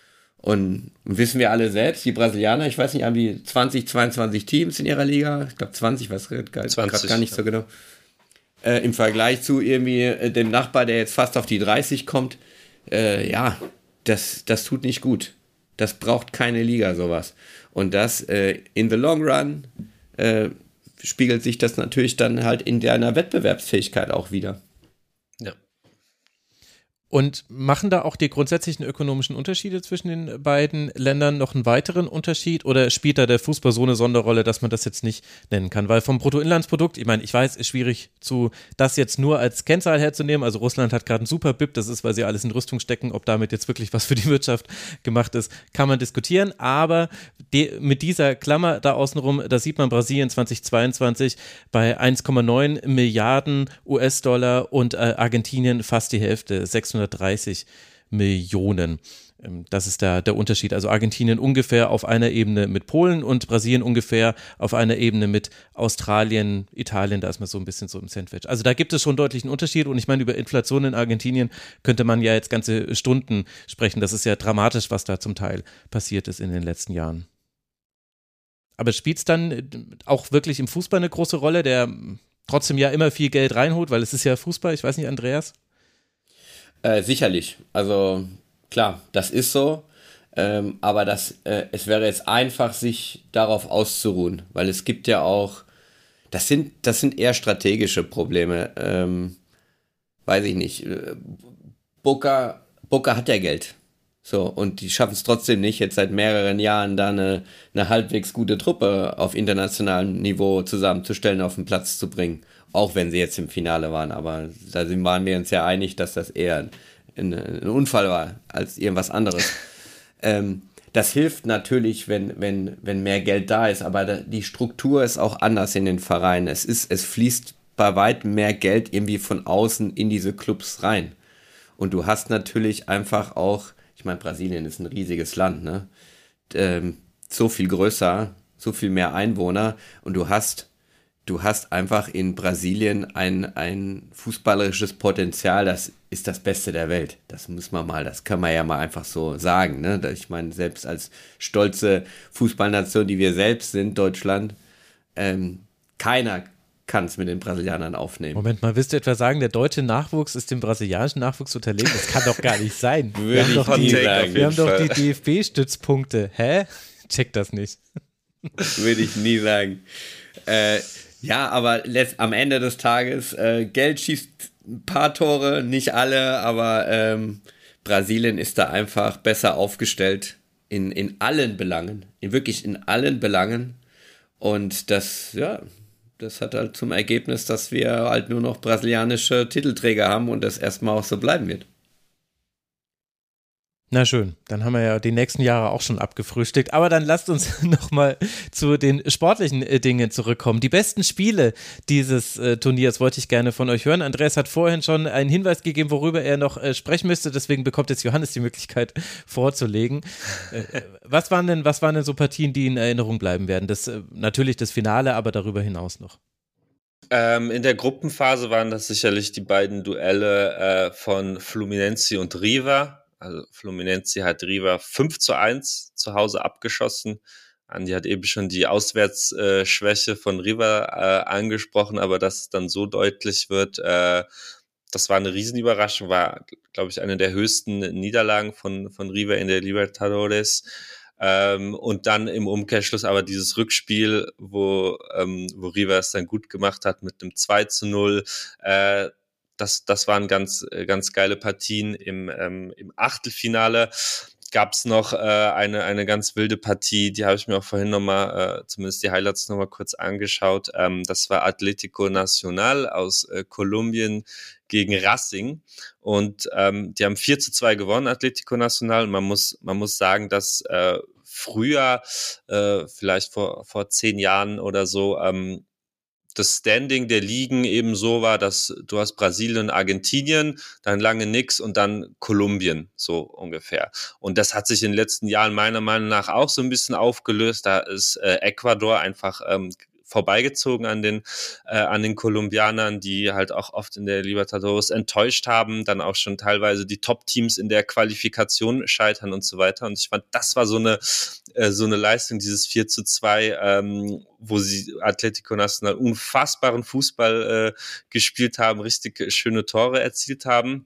Und wissen wir alle selbst, die Brasilianer, ich weiß nicht, haben die zwanzig, zweiundzwanzig Teams in ihrer Liga? Ich glaube zwanzig, weiß ich gerade gar nicht ja. so genau. Äh, Im Vergleich zu irgendwie äh, dem Nachbar, der jetzt fast auf die dreißig kommt, äh, ja, das, das tut nicht gut. Das braucht keine Liga, sowas. Und das äh, in the long run äh, spiegelt sich das natürlich dann halt in deiner Wettbewerbsfähigkeit auch wieder. Ja. Und machen da auch die grundsätzlichen ökonomischen Unterschiede zwischen den beiden Ländern noch einen weiteren Unterschied oder spielt da der Fußball so eine Sonderrolle, dass man das jetzt nicht nennen kann? Weil vom Bruttoinlandsprodukt, ich meine, ich weiß, ist schwierig, zu das jetzt nur als Kennzahl herzunehmen. Also Russland hat gerade einen super B I P, das ist, weil sie alles in Rüstung stecken. Ob damit jetzt wirklich was für die Wirtschaft gemacht ist, kann man diskutieren. Aber die, mit dieser Klammer da außenrum, da sieht man Brasilien zweitausendzweiundzwanzig bei eins Komma neun Milliarden U S-Dollar und äh, Argentinien fast die Hälfte, sechshundertdreißig Millionen. Das ist der, der Unterschied. Also Argentinien ungefähr auf einer Ebene mit Polen und Brasilien ungefähr auf einer Ebene mit Australien, Italien, da ist man so ein bisschen so im Sandwich. Also da gibt es schon einen deutlichen Unterschied und ich meine, über Inflation in Argentinien könnte man ja jetzt ganze Stunden sprechen. Das ist ja dramatisch, was da zum Teil passiert ist in den letzten Jahren. Aber spielt es dann auch wirklich im Fußball eine große Rolle, der trotzdem ja immer viel Geld reinholt, weil es ist ja Fußball, ich weiß nicht, Andreas? Äh, sicherlich, also klar, das ist so, ähm, aber das, äh, es wäre jetzt einfach, sich darauf auszuruhen, weil es gibt ja auch, das sind, das sind eher strategische Probleme, ähm, weiß ich nicht, Boca, Boca hat ja Geld, so, und die schaffen es trotzdem nicht, jetzt seit mehreren Jahren da eine, eine halbwegs gute Truppe auf internationalem Niveau zusammenzustellen, auf den Platz zu bringen. Auch wenn sie jetzt im Finale waren, aber da waren wir uns ja einig, dass das eher ein, ein Unfall war, als irgendwas anderes. ähm, das hilft natürlich, wenn, wenn, wenn mehr Geld da ist, aber da, die Struktur ist auch anders in den Vereinen. Es ist, es fließt bei weitem mehr Geld irgendwie von außen in diese Clubs rein. Und du hast natürlich einfach auch, ich meine, Brasilien ist ein riesiges Land, ne? Ähm, so viel größer, so viel mehr Einwohner und du hast Du hast einfach in Brasilien ein, ein fußballerisches Potenzial, das ist das Beste der Welt. Das muss man mal, das kann man ja mal einfach so sagen, ne? Ich meine, selbst als stolze Fußballnation, die wir selbst sind, Deutschland, ähm, keiner kann es mit den Brasilianern aufnehmen. Moment mal, willst du etwa sagen, der deutsche Nachwuchs ist dem brasilianischen Nachwuchs unterlegen? Das kann doch gar nicht sein. Wir haben doch die, wir haben doch die D F B-Stützpunkte. Hä? check das nicht. Würde ich nie sagen. Äh, ja, aber letzt, am Ende des Tages, äh, Geld schießt ein paar Tore, nicht alle, aber ähm, Brasilien ist da einfach besser aufgestellt in, in allen Belangen, in wirklich in allen Belangen. Und das, ja, das hat halt zum Ergebnis, dass wir halt nur noch brasilianische Titelträger haben und das erstmal auch so bleiben wird. Na schön, dann haben wir ja die nächsten Jahre auch schon abgefrühstückt. Aber dann lasst uns nochmal zu den sportlichen äh, Dingen zurückkommen. Die besten Spiele dieses äh, Turniers wollte ich gerne von euch hören. Andreas hat vorhin schon einen Hinweis gegeben, worüber er noch äh, sprechen müsste. Deswegen bekommt jetzt Johannes die Möglichkeit vorzulegen. Äh, was waren denn, was waren denn so Partien, die in Erinnerung bleiben werden? Das, äh, natürlich das Finale, aber darüber hinaus noch. Ähm, in der Gruppenphase waren das sicherlich die beiden Duelle äh, von Fluminense und River. Also Fluminense hat River fünf zu eins zu Hause abgeschossen. Andi hat eben schon die Auswärtsschwäche äh, von River äh, angesprochen, aber dass es dann so deutlich wird, äh, das war eine Riesenüberraschung, war, glaube ich, eine der höchsten Niederlagen von, von River in der Libertadores. Ähm, und dann im Umkehrschluss aber dieses Rückspiel, wo, ähm, wo River es dann gut gemacht hat mit einem zwei zu null, äh, Das, das waren ganz, ganz geile Partien. Im, ähm, im Achtelfinale gab es noch äh, eine, eine ganz wilde Partie, die habe ich mir auch vorhin nochmal, äh, zumindest die Highlights nochmal kurz angeschaut. Ähm, das war Atlético Nacional aus äh, Kolumbien gegen Racing. Und ähm, die haben vier zu zwei gewonnen, Atlético Nacional. Und man muss, man muss sagen, dass äh, früher, äh, vielleicht vor, vor zehn Jahren oder so, ähm, das Standing der Ligen eben so war, dass du hast Brasilien, Argentinien, dann lange nix und dann Kolumbien, so ungefähr. Und das hat sich in den letzten Jahren meiner Meinung nach auch so ein bisschen aufgelöst. Da ist äh, Ecuador einfach ähm, vorbeigezogen an den äh, an den Kolumbianern, die halt auch oft in der Libertadores enttäuscht haben, dann auch schon teilweise die Top-Teams in der Qualifikation scheitern und so weiter. Und ich fand, das war so eine äh, so eine Leistung, dieses vier zu zwei, ähm, wo sie Atlético Nacional unfassbaren Fußball äh, gespielt haben, richtig schöne Tore erzielt haben,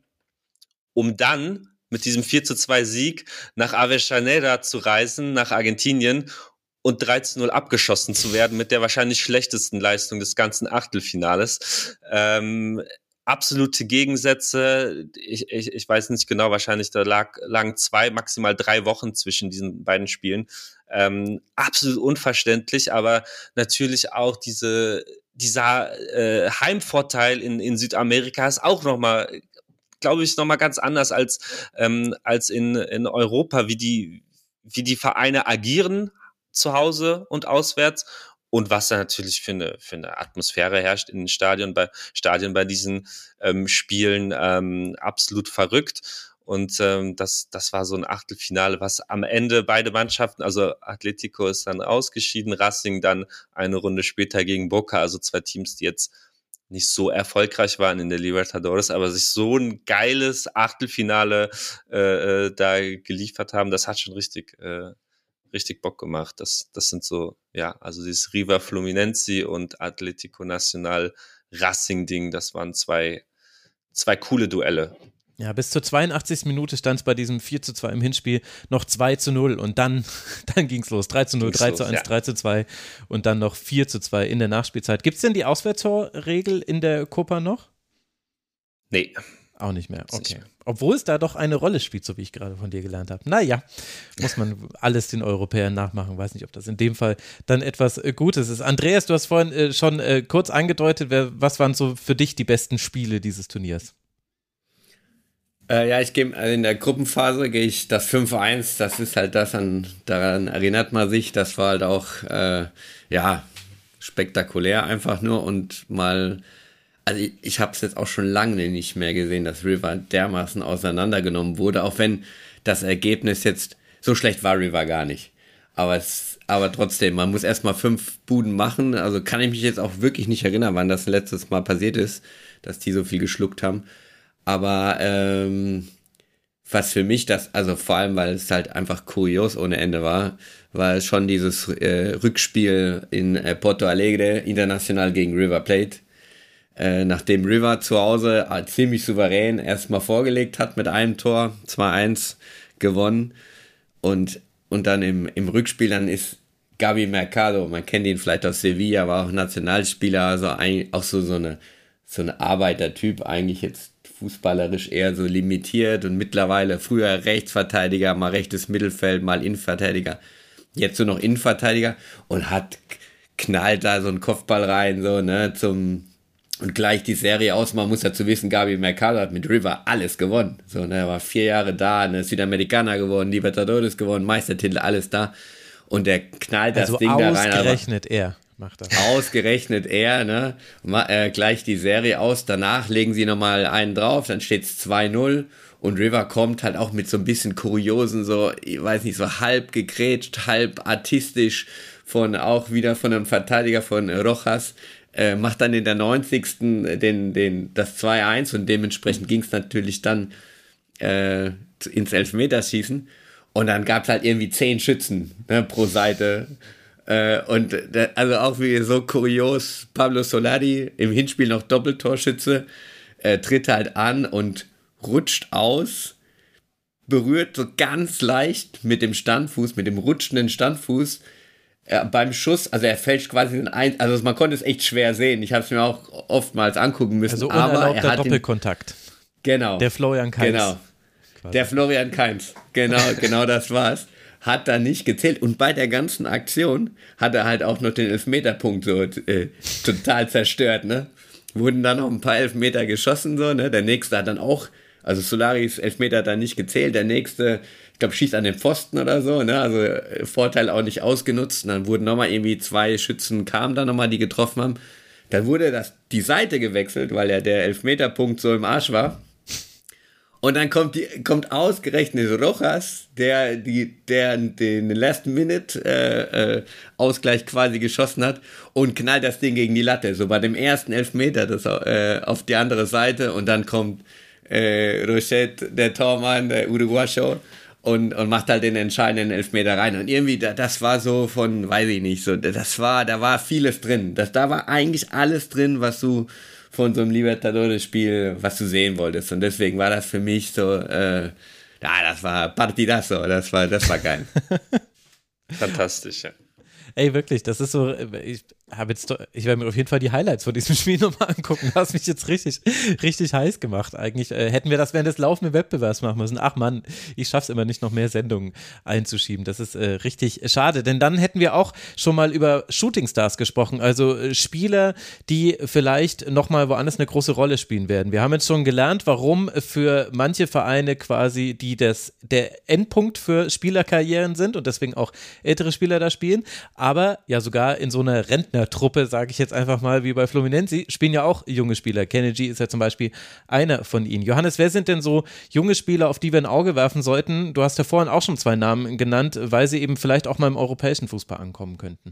um dann mit diesem vier zu zwei Sieg nach Avellaneda zu reisen, nach Argentinien, und drei zu null abgeschossen zu werden mit der wahrscheinlich schlechtesten Leistung des ganzen Achtelfinales. Ähm, absolute Gegensätze. Ich, ich, ich weiß nicht genau, wahrscheinlich da lag, lagen zwei, maximal drei Wochen zwischen diesen beiden Spielen. Ähm, absolut unverständlich, aber natürlich auch diese, dieser äh, Heimvorteil in, in Südamerika ist auch nochmal, glaube ich, nochmal ganz anders als, ähm, als in, in Europa, wie die, wie die Vereine agieren, zu Hause und auswärts, und was da natürlich für eine, für eine Atmosphäre herrscht in den Stadien, bei Stadien bei diesen ähm, Spielen, ähm, absolut verrückt. Und ähm, das, das war so ein Achtelfinale, was am Ende beide Mannschaften, also Atlético ist dann ausgeschieden, Racing dann eine Runde später gegen Boca, also zwei Teams, die jetzt nicht so erfolgreich waren in der Libertadores, aber sich so ein geiles Achtelfinale äh, da geliefert haben, das hat schon richtig äh, richtig Bock gemacht. Das, das sind so, ja, also dieses River Fluminense und Atlético Nacional Racing Ding, das waren zwei, zwei coole Duelle. Ja, bis zur zweiundachtzigsten Minute stand es bei diesem vier zu zwei im Hinspiel noch zwei zu null und dann, dann ging es los. drei zu null, drei zu eins, ja. drei zu zwei und dann noch vier zu zwei in der Nachspielzeit. Gibt es denn die Auswärtstorregel in der Copa noch? Nee. Auch nicht mehr, okay. Obwohl es da doch eine Rolle spielt, so wie ich gerade von dir gelernt habe. Naja, muss man alles den Europäern nachmachen. Weiß nicht, ob das in dem Fall dann etwas äh, Gutes ist. Andreas, du hast vorhin äh, schon äh, kurz angedeutet, wer, was waren so für dich die besten Spiele dieses Turniers? Äh, ja, ich gehe also in der Gruppenphase gehe ich das fünf eins, das ist halt das, an, daran erinnert man sich, das war halt auch, äh, ja, spektakulär einfach nur und mal. Also ich, ich habe es jetzt auch schon lange nicht mehr gesehen, dass River dermaßen auseinandergenommen wurde, auch wenn das Ergebnis jetzt, so schlecht war River gar nicht. Aber es, aber trotzdem, man muss erstmal fünf Buden machen, also kann ich mich jetzt auch wirklich nicht erinnern, wann das letztes Mal passiert ist, dass die so viel geschluckt haben. Aber ähm, was für mich das, also vor allem, weil es halt einfach kurios ohne Ende war, war schon dieses äh, Rückspiel in äh, Porto Alegre, International gegen River Plate. Äh, nachdem River zu Hause äh, ziemlich souverän erstmal vorgelegt hat mit einem Tor, zwei eins gewonnen. Und und dann im, im Rückspiel, dann ist Gabi Mercado, man kennt ihn vielleicht aus Sevilla, war auch Nationalspieler, also ein, auch so, so, eine, so eine Arbeitertyp, eigentlich jetzt fußballerisch eher so limitiert und mittlerweile früher Rechtsverteidiger, mal rechtes Mittelfeld, mal Innenverteidiger, jetzt so noch Innenverteidiger und hat knallt da so einen Kopfball rein, so, ne, zum, und gleich die Serie aus. Man muss dazu wissen, Gabi Mercado hat mit River alles gewonnen. So, ne, er war vier Jahre da, ne, Südamerikaner gewonnen, Libertadores gewonnen, Meistertitel, alles da. Und der knallt das also Ding da rein. Ausgerechnet er macht das. Ausgerechnet er, ne, Ma, äh, gleich die Serie aus. Danach legen sie nochmal einen drauf, dann steht's zwei null. Und River kommt halt auch mit so ein bisschen Kuriosen, so, ich weiß nicht, so halb gegrätscht, halb artistisch von, auch wieder von einem Verteidiger von Rojas. Äh, macht dann in der neunzigsten Den, den, das zwei eins und dementsprechend ging es natürlich dann äh, ins Elfmeterschießen und dann gab es halt irgendwie zehn Schützen, ne, pro Seite äh, und da, also auch wie so kurios, Pablo Solari im Hinspiel noch Doppeltorschütze, äh, tritt halt an und rutscht aus, berührt so ganz leicht mit dem Standfuß, mit dem rutschenden Standfuß Er, beim Schuss, also er fälscht quasi den ein, also man konnte es echt schwer sehen. Ich habe es mir auch oftmals angucken müssen. Also aber unerlaubter er hat Doppelkontakt. Den, genau. Der Florian Kainz. Genau. Quasi. Der Florian Kainz. Genau, genau das war's. Hat da nicht gezählt. Und bei der ganzen Aktion hat er halt auch noch den Elfmeterpunkt so äh, total zerstört, ne? Wurden dann noch ein paar Elfmeter geschossen, so, ne? Der nächste hat dann auch, also Solaris Elfmeter hat dann nicht gezählt. Der nächste, ich glaube, schießt an den Pfosten oder so, ne? Also Vorteil auch nicht ausgenutzt. Und dann wurden nochmal irgendwie zwei Schützen kamen dann nochmal, die getroffen haben. Dann wurde das, die Seite gewechselt, weil ja der Elfmeterpunkt so im Arsch war. Und dann kommt, die, kommt ausgerechnet Rojas, der, die, der den Last-Minute-Ausgleich äh, äh, quasi geschossen hat und knallt das Ding gegen die Latte. So bei dem ersten Elfmeter das, äh, auf die andere Seite und dann kommt äh, Rochet, der Tormann, der Uruguayo, und, und macht halt den entscheidenden Elfmeter rein. Und irgendwie, das war so von, weiß ich nicht, so, das war, da war vieles drin. Das, da war eigentlich alles drin, was du von so einem Libertadores-Spiel, was du sehen wolltest. Und deswegen war das für mich so, äh, ja, das war Partidazo, das war, das war geil. Fantastisch, ja. Ey, wirklich, das ist so, ich habe jetzt, ich werde mir auf jeden Fall die Highlights von diesem Spiel nochmal angucken. Du hast mich jetzt richtig, richtig heiß gemacht. Eigentlich äh, hätten wir das während des laufenden Wettbewerbs machen müssen. Ach Mann, ich schaff's immer nicht, noch mehr Sendungen einzuschieben. Das ist äh, richtig schade, denn dann hätten wir auch schon mal über Shootingstars gesprochen, also äh, Spieler, die vielleicht nochmal woanders eine große Rolle spielen werden. Wir haben jetzt schon gelernt, warum für manche Vereine quasi, die das, der Endpunkt für Spielerkarrieren sind und deswegen auch ältere Spieler da spielen, aber ja sogar in so einer Rentnertruppe, sage ich jetzt einfach mal, wie bei Fluminense, spielen ja auch junge Spieler. Kennedy ist ja zum Beispiel einer von ihnen. Johannes, wer sind denn so junge Spieler, auf die wir ein Auge werfen sollten? Du hast ja vorhin auch schon zwei Namen genannt, weil sie eben vielleicht auch mal im europäischen Fußball ankommen könnten.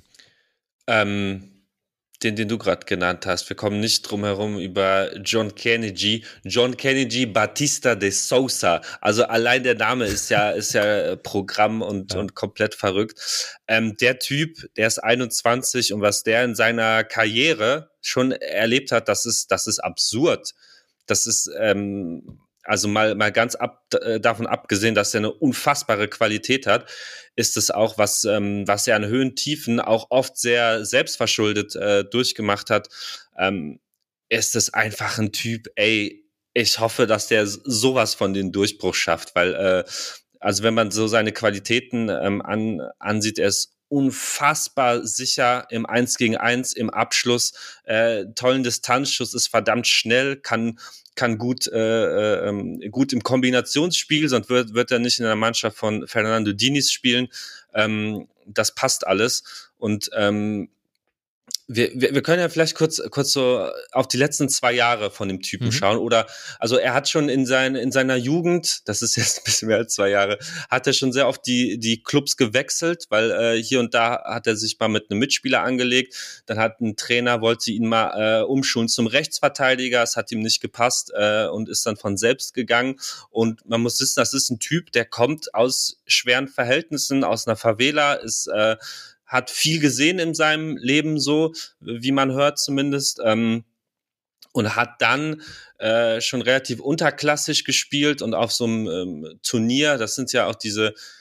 Ähm, den, den du gerade genannt hast. Wir kommen nicht drum herum über John Kennedy. John Kennedy Batista de Sousa. Also allein der Name ist ja, ist ja Programm und, ja. und komplett verrückt. Ähm, der Typ, der ist einundzwanzig und was der in seiner Karriere schon erlebt hat, das ist, das ist absurd. Das ist, ähm, also mal, mal ganz ab, äh, davon abgesehen, dass er eine unfassbare Qualität hat, ist es auch, was, ähm, was er an Höhen, Tiefen auch oft sehr selbstverschuldet äh, durchgemacht hat, ähm, ist es einfach ein Typ, ey, ich hoffe, dass der sowas von den Durchbruch schafft, weil, äh, also wenn man so seine Qualitäten ähm, an, ansieht, er ist unfassbar sicher im Eins gegen Eins, im Abschluss, äh, tollen Distanzschuss, ist verdammt schnell, kann kann gut äh, äh, gut im Kombinationsspiel, sonst wird, wird er nicht in der Mannschaft von Fernando Diniz spielen. Ähm, das passt alles. Und ähm, wir, wir, wir können ja vielleicht kurz, kurz so auf die letzten zwei Jahre von dem Typen mhm. schauen. Oder, also er hat schon in, sein, in seiner Jugend, das ist jetzt ein bisschen mehr als zwei Jahre, hat er schon sehr oft die, die Clubs gewechselt, weil äh, hier und da hat er sich mal mit einem Mitspieler angelegt. Dann hat ein Trainer, wollte ihn mal äh, umschulen zum Rechtsverteidiger, es hat ihm nicht gepasst äh, und ist dann von selbst gegangen. Und man muss wissen, das ist ein Typ, der kommt aus schweren Verhältnissen, aus einer Favela, ist äh, hat viel gesehen in seinem Leben, so wie man hört zumindest, ähm, und hat dann äh, schon relativ unterklassig gespielt und auf so einem ähm, Turnier, das sind ja auch diese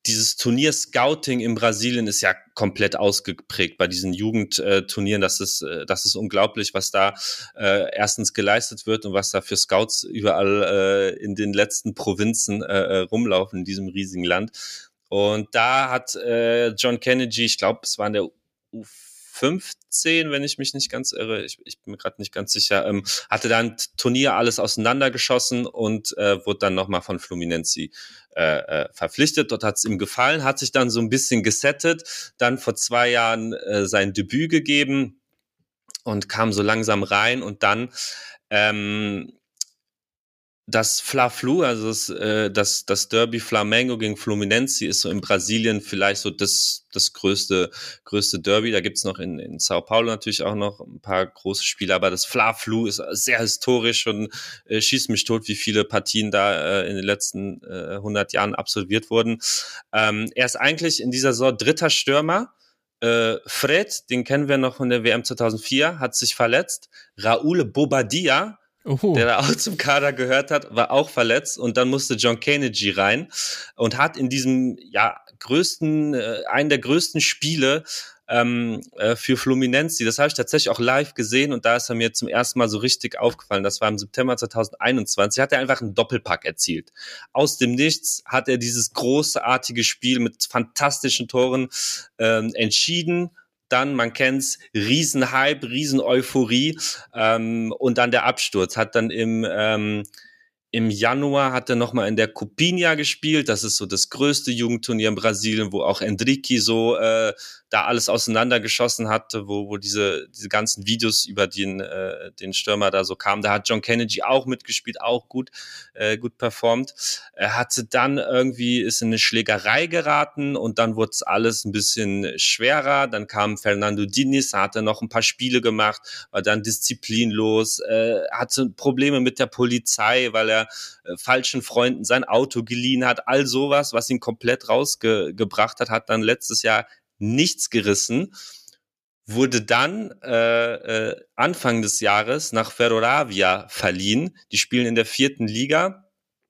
dieses Turnier-Scouting in Brasilien ist ja komplett ausgeprägt bei diesen Jugendturnieren. Das ist, das ist unglaublich, was da äh, erstens geleistet wird und was da für Scouts überall äh, in den letzten Provinzen äh, rumlaufen in diesem riesigen Land. Und da hat äh, John Kennedy, ich glaube, es war in der U fünfzehn, wenn ich mich nicht ganz irre, ich, ich bin mir gerade nicht ganz sicher, ähm, hatte dann Turnier alles auseinandergeschossen und äh, wurde dann nochmal von Fluminense äh, äh, verpflichtet. Dort hat es ihm gefallen, hat sich dann so ein bisschen gesettet, dann vor zwei Jahren äh, sein Debüt gegeben und kam so langsam rein und dann ähm, das Fla-Flu, also das, äh, das, das Derby Flamengo gegen Fluminense ist so in Brasilien vielleicht so das, das größte, größte Derby. Da gibt's noch in, in Sao Paulo natürlich auch noch ein paar große Spiele, aber das Fla-Flu ist sehr historisch und äh, schießt mich tot, wie viele Partien da äh, in den letzten äh, hundert Jahren absolviert wurden. Ähm, er ist eigentlich in dieser Saison dritter Stürmer. Äh, Fred, den kennen wir noch von der W M zweitausendvier, hat sich verletzt. Raúl Bobadilla, Oho. der da auch zum Kader gehört hat, war auch verletzt und dann musste John Kennedy rein und hat in diesem, ja, größten, äh, einen der größten Spiele ähm, äh, für Fluminense, das habe ich tatsächlich auch live gesehen und da ist er mir zum ersten Mal so richtig aufgefallen, das war im September zweitausendeinundzwanzig, hat er einfach einen Doppelpack erzielt. Aus dem Nichts hat er dieses großartige Spiel mit fantastischen Toren ähm, entschieden. Dann, man kennt's, Riesenhype, Riesen-Euphorie ähm, und dann der Absturz. Hat dann im ähm, im Januar hat er nochmal in der Copinha gespielt. Das ist so das größte Jugendturnier in Brasilien, wo auch Endrique so äh, da alles auseinandergeschossen hatte, wo wo diese diese ganzen Videos über den äh, den Stürmer da so kamen. Da hat John Kennedy auch mitgespielt, auch gut äh, gut performt. Er hatte dann irgendwie ist in eine Schlägerei geraten und dann wurde es alles ein bisschen schwerer. Dann kam Fernando Diniz, hat er noch ein paar Spiele gemacht, war dann disziplinlos, äh, hatte Probleme mit der Polizei, weil er äh, falschen Freunden sein Auto geliehen hat. All sowas, was ihn komplett rausgebracht hat, hat dann letztes Jahr nichts gerissen, wurde dann äh, äh, Anfang des Jahres nach Ferroviária verliehen. Die spielen in der vierten Liga.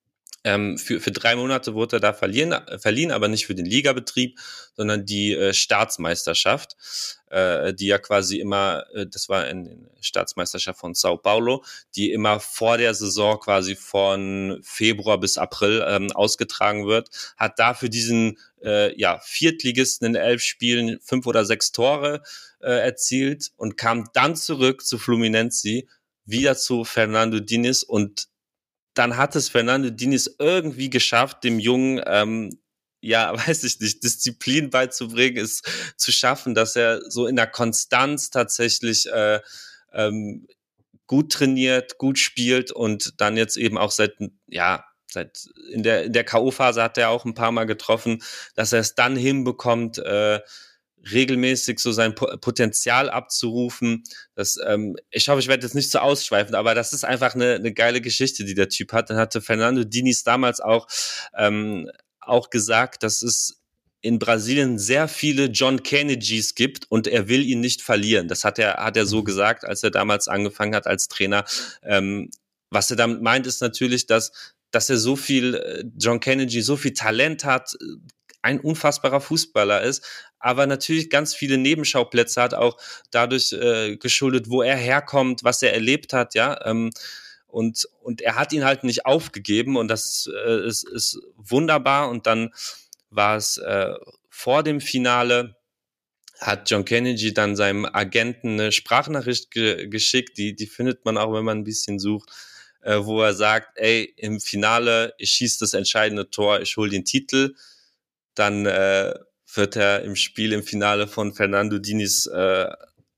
Ähm, für, für drei Monate wurde er da verliehen, äh, verliehen, aber nicht für den Ligabetrieb, sondern die äh, Staatsmeisterschaft, äh, die ja quasi immer, äh, das war eine Staatsmeisterschaft von Sao Paulo, die immer vor der Saison quasi von Februar bis April ähm, ausgetragen wird, hat dafür diesen äh, ja, Viertligisten in elf Spielen fünf oder sechs Tore äh, erzielt und kam dann zurück zu Fluminense, wieder zu Fernando Diniz und dann hat es Fernando Diniz irgendwie geschafft, dem Jungen, ähm, ja, weiß ich nicht, Disziplin beizubringen, es zu schaffen, dass er so in der Konstanz tatsächlich äh, ähm, gut trainiert, gut spielt und dann jetzt eben auch seit, ja, seit in der in der K O-Phase hat er auch ein paar Mal getroffen, dass er es dann hinbekommt, äh, regelmäßig so sein Potenzial abzurufen. Das, ähm, ich hoffe, ich werde jetzt nicht so ausschweifend, aber das ist einfach eine, eine geile Geschichte, die der Typ hat. Dann hatte Fernando Diniz damals auch, ähm, auch gesagt, dass es in Brasilien sehr viele John Kennedys gibt und er will ihn nicht verlieren. Das hat er, hat er so gesagt, als er damals angefangen hat als Trainer. Ähm, was er damit meint, ist natürlich, dass, dass er so viel, John Kennedy so viel Talent hat, ein unfassbarer Fußballer ist, aber natürlich ganz viele Nebenschauplätze hat, auch dadurch äh, geschuldet, wo er herkommt, was er erlebt hat, ja, ähm, und und er hat ihn halt nicht aufgegeben und das äh, ist, ist wunderbar und dann war es äh, vor dem Finale, hat John Kennedy dann seinem Agenten eine Sprachnachricht ge- geschickt, die die findet man auch, wenn man ein bisschen sucht, äh, wo er sagt, ey, im Finale, ich schieße das entscheidende Tor, ich hole den Titel. Dann äh, wird er im Spiel im Finale von Fernando Diniz äh,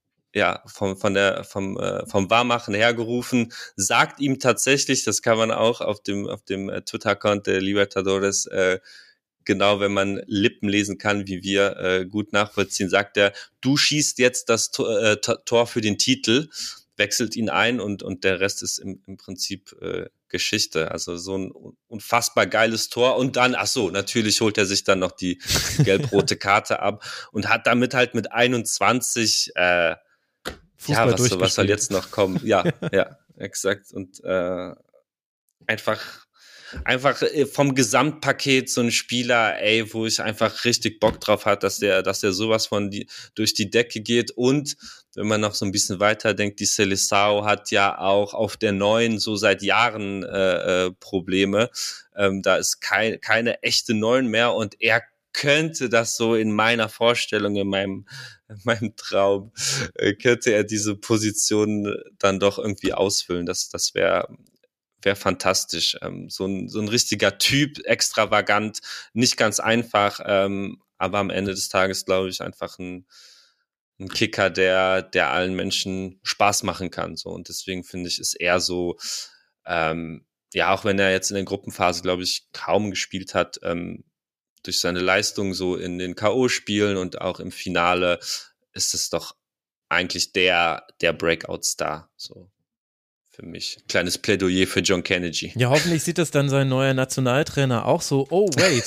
ja vom von der vom äh, vom Wahrmachen hergerufen, sagt ihm tatsächlich, das kann man auch auf dem auf dem äh, Twitter-Account der Libertadores äh, genau, wenn man Lippen lesen kann, wie wir äh, gut nachvollziehen, sagt er, du schießt jetzt das Tor, äh, Tor für den Titel, wechselt ihn ein und und der Rest ist im, im Prinzip äh, Geschichte. Also so ein unfassbar geiles Tor und dann, ach so, natürlich holt er sich dann noch die gelb-rote Karte ab und hat damit halt mit einundzwanzig äh, Fußball ja, was, was soll jetzt noch kommen? Ja, ja, exakt und äh, einfach einfach vom Gesamtpaket so ein Spieler, ey, wo ich einfach richtig Bock drauf hat, dass der, dass der sowas von die, durch die Decke geht. Und wenn man noch so ein bisschen weiter denkt, die Seleção hat ja auch auf der Neuen so seit Jahren äh, äh, Probleme. Ähm, da ist kein, keine echte Neun mehr und er könnte das so in meiner Vorstellung, in meinem, in meinem Traum, äh, könnte er diese Position dann doch irgendwie ausfüllen. Das, das wäre wäre fantastisch. Ähm, so ein, so ein richtiger Typ, extravagant, nicht ganz einfach, ähm, aber am Ende des Tages, glaube ich, einfach ein, ein Kicker, der, der allen Menschen Spaß machen kann. So. Und deswegen finde ich, ist er so, ähm, ja, auch wenn er jetzt in der Gruppenphase, glaube ich, kaum gespielt hat, ähm, durch seine Leistung so in den K O-Spielen und auch im Finale ist es doch eigentlich der, der Breakout-Star, so. Für mich. Kleines Plädoyer für John Kennedy. Ja, hoffentlich sieht das dann sein neuer Nationaltrainer auch so, oh wait.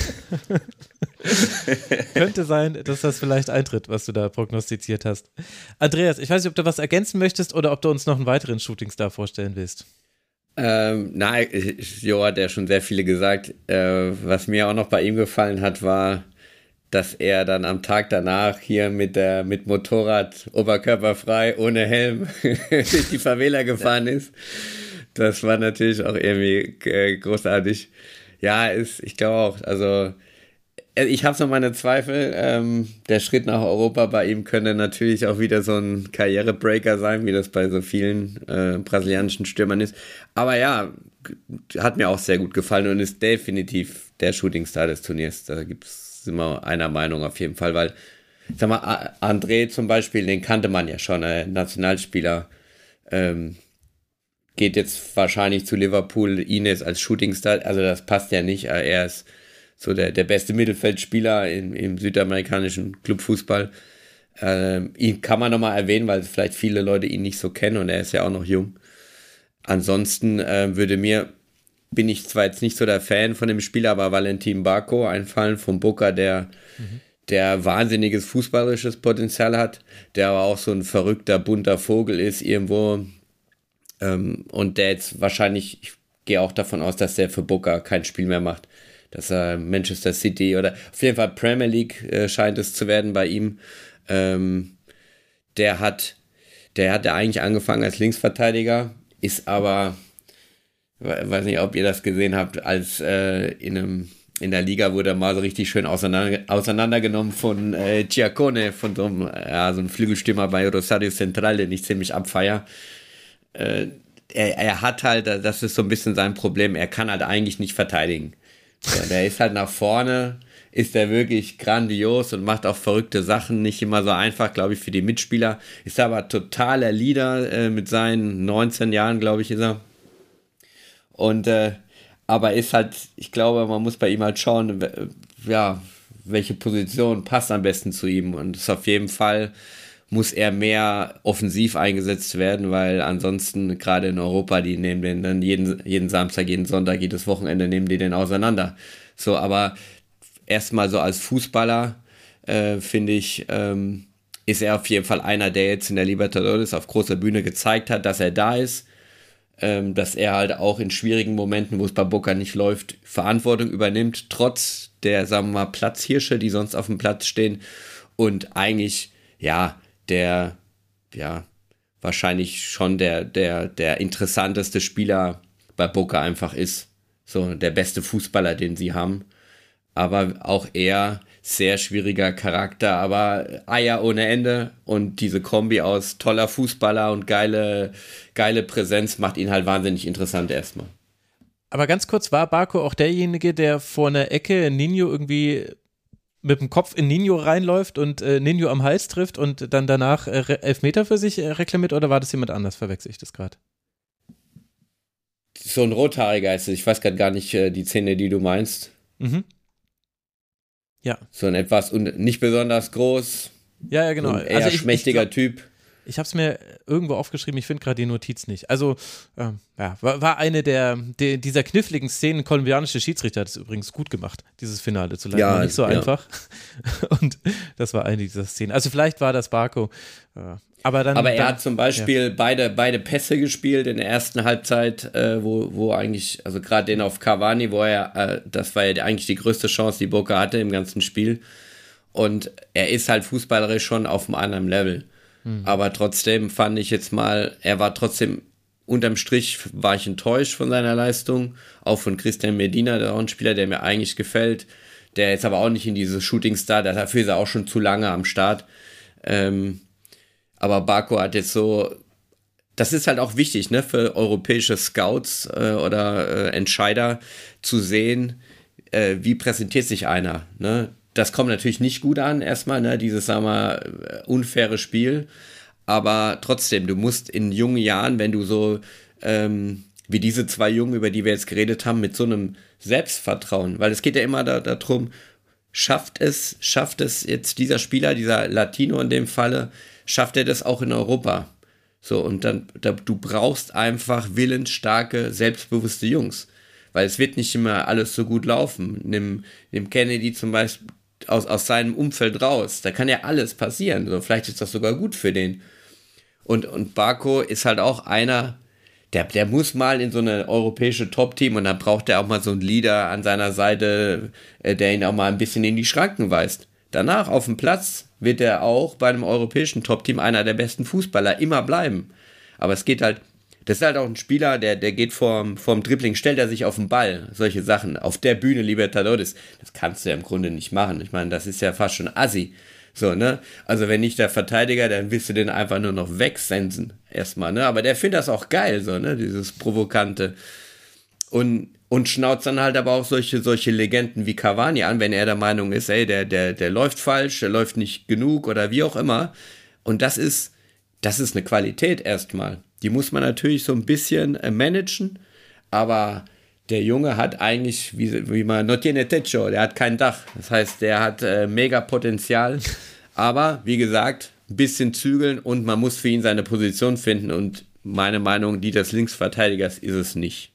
Könnte sein, dass das vielleicht eintritt, was du da prognostiziert hast. Andreas, ich weiß nicht, ob du was ergänzen möchtest oder ob du uns noch einen weiteren Shootingstar vorstellen willst. Ähm, nein, Jo hat ja schon sehr viele gesagt. Äh, was mir auch noch bei ihm gefallen hat, war, dass er dann am Tag danach hier mit der mit Motorrad oberkörperfrei ohne Helm durch die Favela gefahren ist. Das war natürlich auch irgendwie äh, großartig. Ja, ist, ich glaube auch, also ich habe so meine Zweifel. Ähm, der Schritt nach Europa bei ihm könnte natürlich auch wieder so ein Karrierebreaker sein, wie das bei so vielen äh, brasilianischen Stürmern ist. Aber ja, hat mir auch sehr gut gefallen und ist definitiv der Shootingstar des Turniers. Da gibt's sind wir einer Meinung auf jeden Fall, weil, ich sag mal, André zum Beispiel, den kannte man ja schon, ein Nationalspieler, ähm, geht jetzt wahrscheinlich zu Liverpool, Ines als Shootingstar, also das passt ja nicht, er ist so der, der beste Mittelfeldspieler im, im südamerikanischen Clubfußball. Ähm, ihn kann man nochmal erwähnen, weil vielleicht viele Leute ihn nicht so kennen und er ist ja auch noch jung. Ansonsten äh, würde mir bin ich zwar jetzt nicht so der Fan von dem Spieler, aber Valentin Barco einfallen von Boca, der, mhm. der wahnsinniges fußballerisches Potenzial hat, der aber auch so ein verrückter, bunter Vogel ist irgendwo ähm, und der jetzt wahrscheinlich, ich gehe auch davon aus, dass der für Boca kein Spiel mehr macht, dass er Manchester City oder auf jeden Fall Premier League äh, scheint es zu werden bei ihm. Ähm, der hat, der hat ja eigentlich angefangen als Linksverteidiger, ist aber Ich weiß nicht, ob ihr das gesehen habt, als äh, in einem in der Liga wurde er mal so richtig schön auseinander, auseinandergenommen von äh, Giacone, von so einem, ja, so einem Flügelstürmer bei Rosario Central, den ich ziemlich abfeier. Äh, er, er hat halt, das ist so ein bisschen sein Problem, er kann halt eigentlich nicht verteidigen. So, der ist halt nach vorne, ist der wirklich grandios und macht auch verrückte Sachen, nicht immer so einfach, glaube ich, für die Mitspieler. Ist aber totaler Leader, äh, mit seinen neunzehn Jahren, glaube ich, ist er. Und, äh, aber ist halt, ich glaube, man muss bei ihm halt schauen, ja, welche Position passt am besten zu ihm. Und es ist auf jeden Fall, muss er mehr offensiv eingesetzt werden, weil ansonsten, gerade in Europa, die nehmen den dann jeden, jeden Samstag, jeden Sonntag, jedes Wochenende nehmen die den auseinander. So, aber erstmal so als Fußballer, äh, finde ich, ähm, ist er auf jeden Fall einer, der jetzt in der Libertadores auf großer Bühne gezeigt hat, dass er da ist. Ähm, dass er halt auch in schwierigen Momenten, wo es bei Boca nicht läuft, Verantwortung übernimmt, trotz der, sagen wir mal, Platzhirsche, die sonst auf dem Platz stehen und eigentlich, ja, der, ja, wahrscheinlich schon der, der, der interessanteste Spieler bei Boca einfach ist, so der beste Fußballer, den sie haben, aber auch er sehr schwieriger Charakter, aber Eier ohne Ende und diese Kombi aus toller Fußballer und geile, geile Präsenz macht ihn halt wahnsinnig interessant erstmal. Aber ganz kurz, war Barco auch derjenige, der vor einer Ecke Ninho irgendwie mit dem Kopf in Ninho reinläuft und äh, Ninho am Hals trifft und dann danach äh, Elfmeter für sich äh, reklamiert, oder war das jemand anders? Verwechsel ich das gerade? So ein Rothaariger ist es. Ich weiß gerade gar nicht äh, die Szene, die du meinst. Mhm. Ja. So ein etwas und nicht besonders groß. Ja, ja, genau. So ein eher also ich, schmächtiger ich glaub, Typ. Ich habe es mir irgendwo aufgeschrieben, ich finde gerade die Notiz nicht. Also, ähm, ja, war, war eine der, der dieser kniffligen Szenen. Kolumbianische Schiedsrichter hat es übrigens gut gemacht, dieses Finale zu leiten. Ja, war nicht so ja. einfach. Und das war eine dieser Szenen. Also vielleicht war das Barco. Äh, Aber, dann, Aber er dann, hat zum Beispiel ja. beide, beide Pässe gespielt in der ersten Halbzeit, äh, wo, wo eigentlich, also gerade den auf Cavani, wo er, äh, das war ja eigentlich die größte Chance, die Boca hatte im ganzen Spiel. Und er ist halt fußballerisch schon auf einem anderen Level. Mhm. Aber trotzdem fand ich jetzt mal, er war trotzdem, unterm Strich war ich enttäuscht von seiner Leistung. Auch von Christian Medina, der auch ein Spieler, der mir eigentlich gefällt. Der ist aber auch nicht in diese Shooting-Star, dafür ist er auch schon zu lange am Start. Ähm, Aber Barco hat jetzt so, das ist halt auch wichtig, ne, für europäische Scouts äh, oder äh, Entscheider zu sehen, äh, wie präsentiert sich einer, ne. Das kommt natürlich nicht gut an, erstmal, ne, dieses, sagen wir, unfaire Spiel, aber trotzdem, du musst in jungen Jahren, wenn du so, ähm, wie diese zwei Jungen, über die wir jetzt geredet haben, mit so einem Selbstvertrauen, weil es geht ja immer da, darum, schafft es, schafft es jetzt dieser Spieler, dieser Latino in dem Falle, schafft er das auch in Europa. So, und dann, da, du brauchst einfach willensstarke, selbstbewusste Jungs. Weil es wird nicht immer alles so gut laufen. Nimm, nimm Kennedy zum Beispiel aus, aus seinem Umfeld raus. Da kann ja alles passieren. So, vielleicht ist das sogar gut für den. Und, und Barco ist halt auch einer, der, der muss mal in so eine europäische Top-Team und dann braucht er auch mal so einen Leader an seiner Seite, der ihn auch mal ein bisschen in die Schranken weist. Danach auf dem Platz wird er auch bei einem europäischen Top-Team einer der besten Fußballer immer bleiben. Aber es geht halt, das ist halt auch ein Spieler, der, der geht vorm, vorm Dribbling, stellt er sich auf den Ball, solche Sachen. Auf der Bühne Libertadores, das kannst du ja im Grunde nicht machen. Ich meine, das ist ja fast schon assi. So, ne? Also wenn nicht der Verteidiger, dann willst du den einfach nur noch wegsensen. Erstmal, ne? Aber der findet das auch geil, so, ne? Dieses Provokante. Und Und schnauzt dann halt aber auch solche, solche Legenden wie Cavani an, wenn er der Meinung ist, ey, der, der, der läuft falsch, der läuft nicht genug oder wie auch immer. Und das ist, das ist eine Qualität erstmal. Die muss man natürlich so ein bisschen äh, managen, aber der Junge hat eigentlich, wie, wie man, no tiene techo, der hat kein Dach. Das heißt, der hat äh, mega Potenzial, aber wie gesagt, ein bisschen zügeln und man muss für ihn seine Position finden und meine Meinung, die des Linksverteidigers ist es nicht.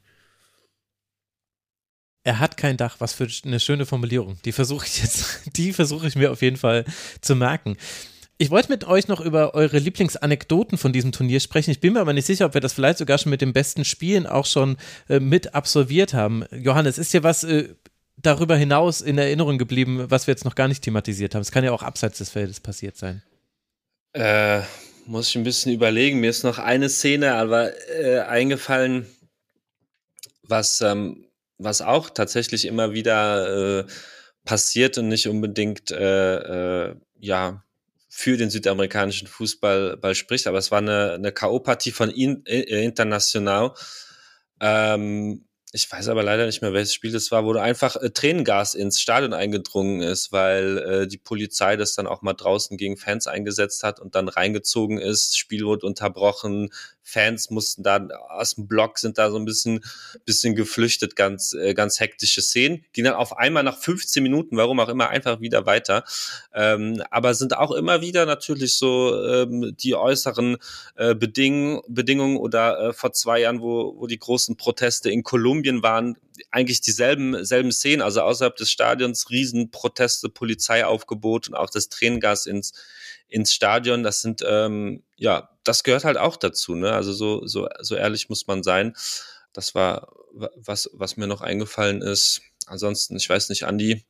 Er hat kein Dach, was für eine schöne Formulierung. Die versuche ich jetzt, die versuche ich mir auf jeden Fall zu merken. Ich wollte mit euch noch über eure Lieblingsanekdoten von diesem Turnier sprechen. Ich bin mir aber nicht sicher, ob wir das vielleicht sogar schon mit den besten Spielen auch schon äh, mit absolviert haben. Johannes, ist dir was äh, darüber hinaus in Erinnerung geblieben, was wir jetzt noch gar nicht thematisiert haben? Es kann ja auch abseits des Feldes passiert sein. Äh, muss ich ein bisschen überlegen. Mir ist noch eine Szene aber äh, eingefallen, was ähm, was auch tatsächlich immer wieder äh, passiert und nicht unbedingt äh, äh, ja für den südamerikanischen Fußball Ball spricht, aber es war eine, eine K O-Partie von In, äh, Internacional. Ähm, ich weiß aber leider nicht mehr, welches Spiel das war, wo einfach äh, Tränengas ins Stadion eingedrungen ist, weil äh, die Polizei das dann auch mal draußen gegen Fans eingesetzt hat und dann reingezogen ist, Spiel wurde unterbrochen, Fans mussten da aus dem Block, sind da so ein bisschen, bisschen geflüchtet, ganz, äh, ganz hektische Szenen. Ging dann auf einmal nach fünfzehn Minuten, warum auch immer, einfach wieder weiter. Ähm, aber sind auch immer wieder natürlich so ähm, die äußeren äh, Beding- Bedingungen oder äh, vor zwei Jahren, wo, wo die großen Proteste in Kolumbien waren, eigentlich dieselben selben Szenen, also außerhalb des Stadions, Riesenproteste, Polizeiaufgebot und auch das Tränengas ins ins Stadion, das sind, ähm, ja, das gehört halt auch dazu, ne, also so, so, so ehrlich muss man sein. Das war was, was mir noch eingefallen ist. Ansonsten, ich weiß nicht, Andi.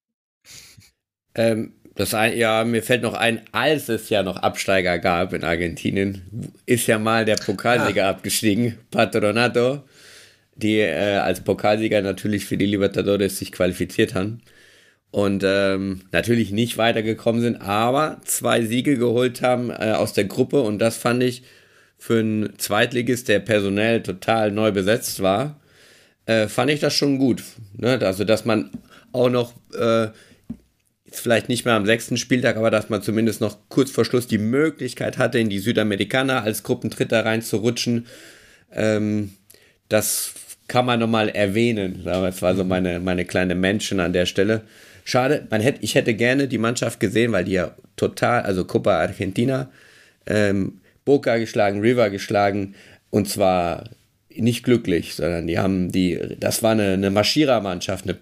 Ähm, das ein, ja, mir fällt noch ein, als es ja noch Absteiger gab in Argentinien, ist ja mal der Pokalsieger ah. abgestiegen, Patronato, die äh, als Pokalsieger natürlich für die Libertadores sich qualifiziert haben. Und ähm, natürlich nicht weitergekommen sind, aber zwei Siege geholt haben äh, aus der Gruppe und das fand ich für einen Zweitligist, der personell total neu besetzt war, äh, fand ich das schon gut. Ne? Also, dass man auch noch, äh, jetzt vielleicht nicht mehr am sechsten Spieltag, aber dass man zumindest noch kurz vor Schluss die Möglichkeit hatte, in die Südamerikaner als Gruppendritter reinzurutschen, ähm, das kann man nochmal erwähnen. Das war so meine, meine kleine Mention an der Stelle. Schade, man hätte, ich hätte gerne die Mannschaft gesehen, weil die ja total, also Copa Argentina, ähm, Boca geschlagen, River geschlagen und zwar nicht glücklich, sondern die haben die, das war eine, eine Marschierermannschaft, eine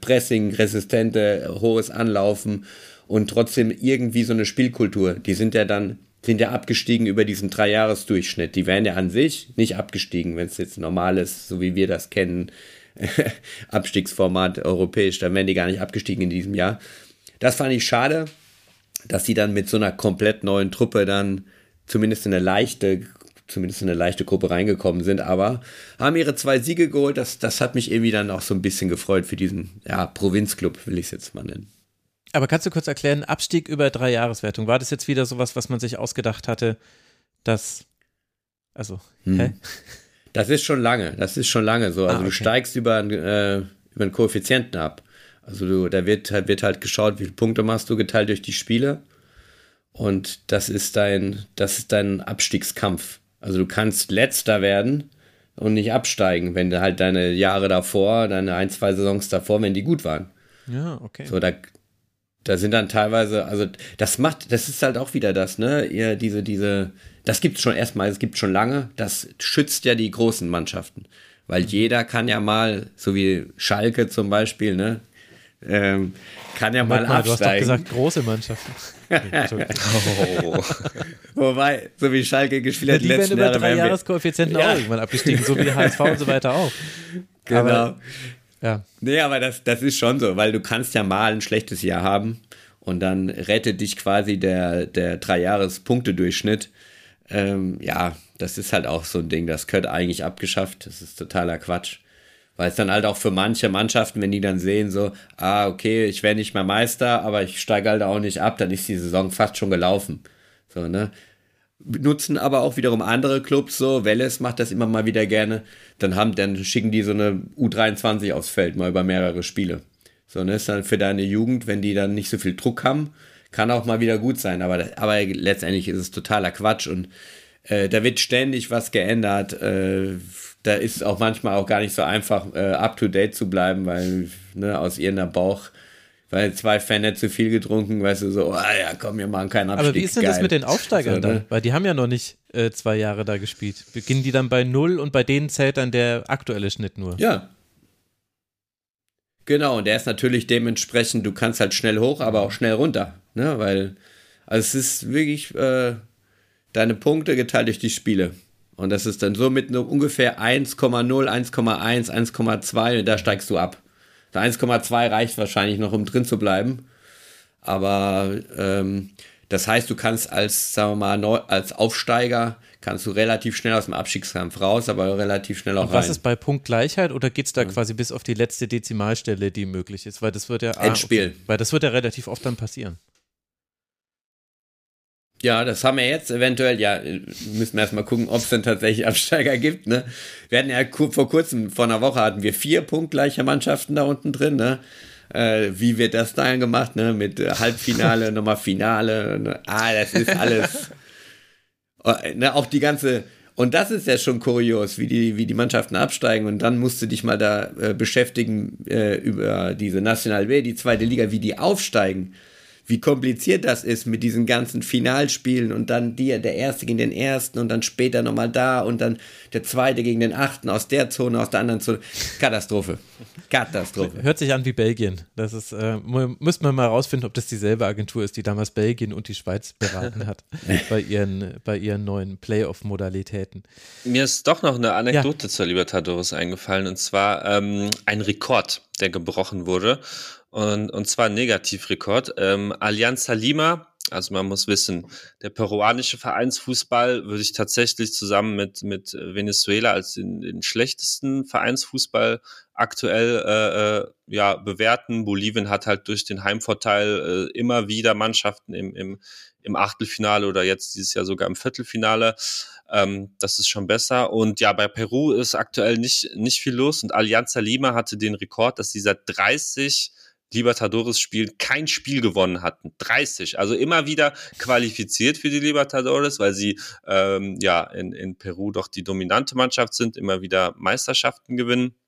Pressing-resistente, hohes Anlaufen und trotzdem irgendwie so eine Spielkultur. Die sind ja dann sind ja abgestiegen über diesen Dreijahresdurchschnitt. Die wären ja an sich nicht abgestiegen, wenn es jetzt normal ist, so wie wir das kennen, Abstiegsformat europäisch, dann wären die gar nicht abgestiegen in diesem Jahr. Das fand ich schade, dass sie dann mit so einer komplett neuen Truppe dann zumindest in eine leichte, zumindest in eine leichte Gruppe reingekommen sind, aber haben ihre zwei Siege geholt. Das, das hat mich irgendwie dann auch so ein bisschen gefreut für diesen, ja, Provinzclub, will ich es jetzt mal nennen. Aber kannst du kurz erklären, Abstieg über drei Jahreswertung, war das jetzt wieder sowas, was man sich ausgedacht hatte, dass, also, hm. hä? Das ist schon lange, das ist schon lange so. Also ah, okay. Du steigst über, äh, über einen Koeffizienten ab. Also du, da wird, wird halt geschaut, wie viele Punkte machst du geteilt durch die Spiele. Und das ist dein, das ist dein Abstiegskampf. Also du kannst Letzter werden und nicht absteigen, wenn du halt deine Jahre davor, deine ein, zwei Saisons davor, wenn die gut waren. Ja, okay. So, da, da sind dann teilweise, also das macht, das ist halt auch wieder das, ne? Ihr, diese, diese, das gibt's schon erstmal, es gibt schon lange, das schützt ja die großen Mannschaften. Weil jeder kann ja mal, so wie Schalke zum Beispiel, ne? Ähm, kann ja mal, mal absteigen. Du hast doch gesagt, große Mannschaften. oh. Wobei, so wie Schalke gespielt hat, die letzten werden über Jahre drei Jahreskoeffizienten ja. auch irgendwann abgestiegen, so wie H S V und so weiter auch. Genau. Aber, ja. Nee, aber das, das ist schon so, weil du kannst ja mal ein schlechtes Jahr haben und dann rettet dich quasi der, der Drei-Jahres-Punkte-Durchschnitt. Ähm, ja, das ist halt auch so ein Ding, das gehört eigentlich abgeschafft, das ist totaler Quatsch. Weil es dann halt auch für manche Mannschaften, wenn die dann sehen, so, ah, okay, ich werde nicht mehr Meister, aber ich steige halt auch nicht ab, dann ist die Saison fast schon gelaufen. So, ne? Nutzen aber auch wiederum andere Clubs so, Welles macht das immer mal wieder gerne, dann haben, dann schicken die so eine U dreiundzwanzig aufs Feld, mal über mehrere Spiele. So, ne, ist dann für deine Jugend, wenn die dann nicht so viel Druck haben, kann auch mal wieder gut sein, aber, aber letztendlich ist es totaler Quatsch und äh, da wird ständig was geändert, äh, da ist es auch manchmal auch gar nicht so einfach, äh, up-to-date zu bleiben, weil, ne, aus irgendeiner Bauch, weil zwei Fan nicht zu viel getrunken, weißt du, so, ah ja, komm, wir machen keinen Abstieg. Aber wie ist denn geil. Das mit den Aufsteigern so, dann? Ne? Weil die haben ja noch nicht äh, zwei Jahre da gespielt. Beginnen die dann bei null und bei denen zählt dann der aktuelle Schnitt nur? Ja. Genau, und der ist natürlich dementsprechend, du kannst halt schnell hoch, aber auch schnell runter, ne, weil, also es ist wirklich äh, deine Punkte geteilt durch die Spiele. Und das ist dann so mit nur ungefähr eins Komma null, eins Komma eins, eins Komma zwei und da steigst du ab. Der eins Komma zwei reicht wahrscheinlich noch, um drin zu bleiben. Aber ähm, das heißt, du kannst als, sagen wir mal, neu, als Aufsteiger, kannst du relativ schnell aus dem Abstiegskampf raus, aber relativ schnell auch und was rein. ist bei Punktgleichheit oder geht es da ja. quasi bis auf die letzte Dezimalstelle, die möglich ist? Weil das wird ja, ah, Endspiel. Okay. Weil das wird ja relativ oft dann passieren. Ja, das haben wir jetzt eventuell, ja, müssen wir erstmal gucken, ob es denn tatsächlich Absteiger gibt, ne. Wir hatten ja vor kurzem, vor einer Woche hatten wir vier punktgleiche Mannschaften da unten drin, ne. Äh, wie wird das dann gemacht, ne, mit Halbfinale, nochmal Finale, ne? Ah, das ist alles, ne, auch die ganze, und das ist ja schon kurios, wie die, wie die Mannschaften absteigen und dann musst du dich mal da äh, beschäftigen äh, über diese National B, die zweite Liga, wie die aufsteigen. Wie kompliziert das ist mit diesen ganzen Finalspielen und dann die, der Erste gegen den Ersten und dann später nochmal da und dann der Zweite gegen den Achten aus der Zone, aus der anderen Zone. Katastrophe. Katastrophe. Hört sich an wie Belgien. Das ist, äh, müsste man mal rausfinden, ob das dieselbe Agentur ist, die damals Belgien und die Schweiz beraten hat bei ihren, bei ihren neuen Playoff-Modalitäten. Mir ist doch noch eine Anekdote ja. zur Libertadores eingefallen und zwar ähm, ein Rekord, der gebrochen wurde. Und, und zwar ein Negativrekord. Ähm, Alianza Lima, also man muss wissen, der peruanische Vereinsfußball würde ich tatsächlich zusammen mit, mit Venezuela als den, den schlechtesten Vereinsfußball aktuell äh, äh, ja, bewerten. Bolivien hat halt durch den Heimvorteil äh, immer wieder Mannschaften im, im, im Achtelfinale oder jetzt dieses Jahr sogar im Viertelfinale. Ähm, das ist schon besser. Und ja, bei Peru ist aktuell nicht, nicht viel los und Alianza Lima hatte den Rekord, dass sie seit dreißig Libertadores-Spielen kein Spiel gewonnen hatten. dreißig. Also immer wieder qualifiziert für die Libertadores, weil sie ähm, ja in, in Peru doch die dominante Mannschaft sind, immer wieder Meisterschaften gewinnen.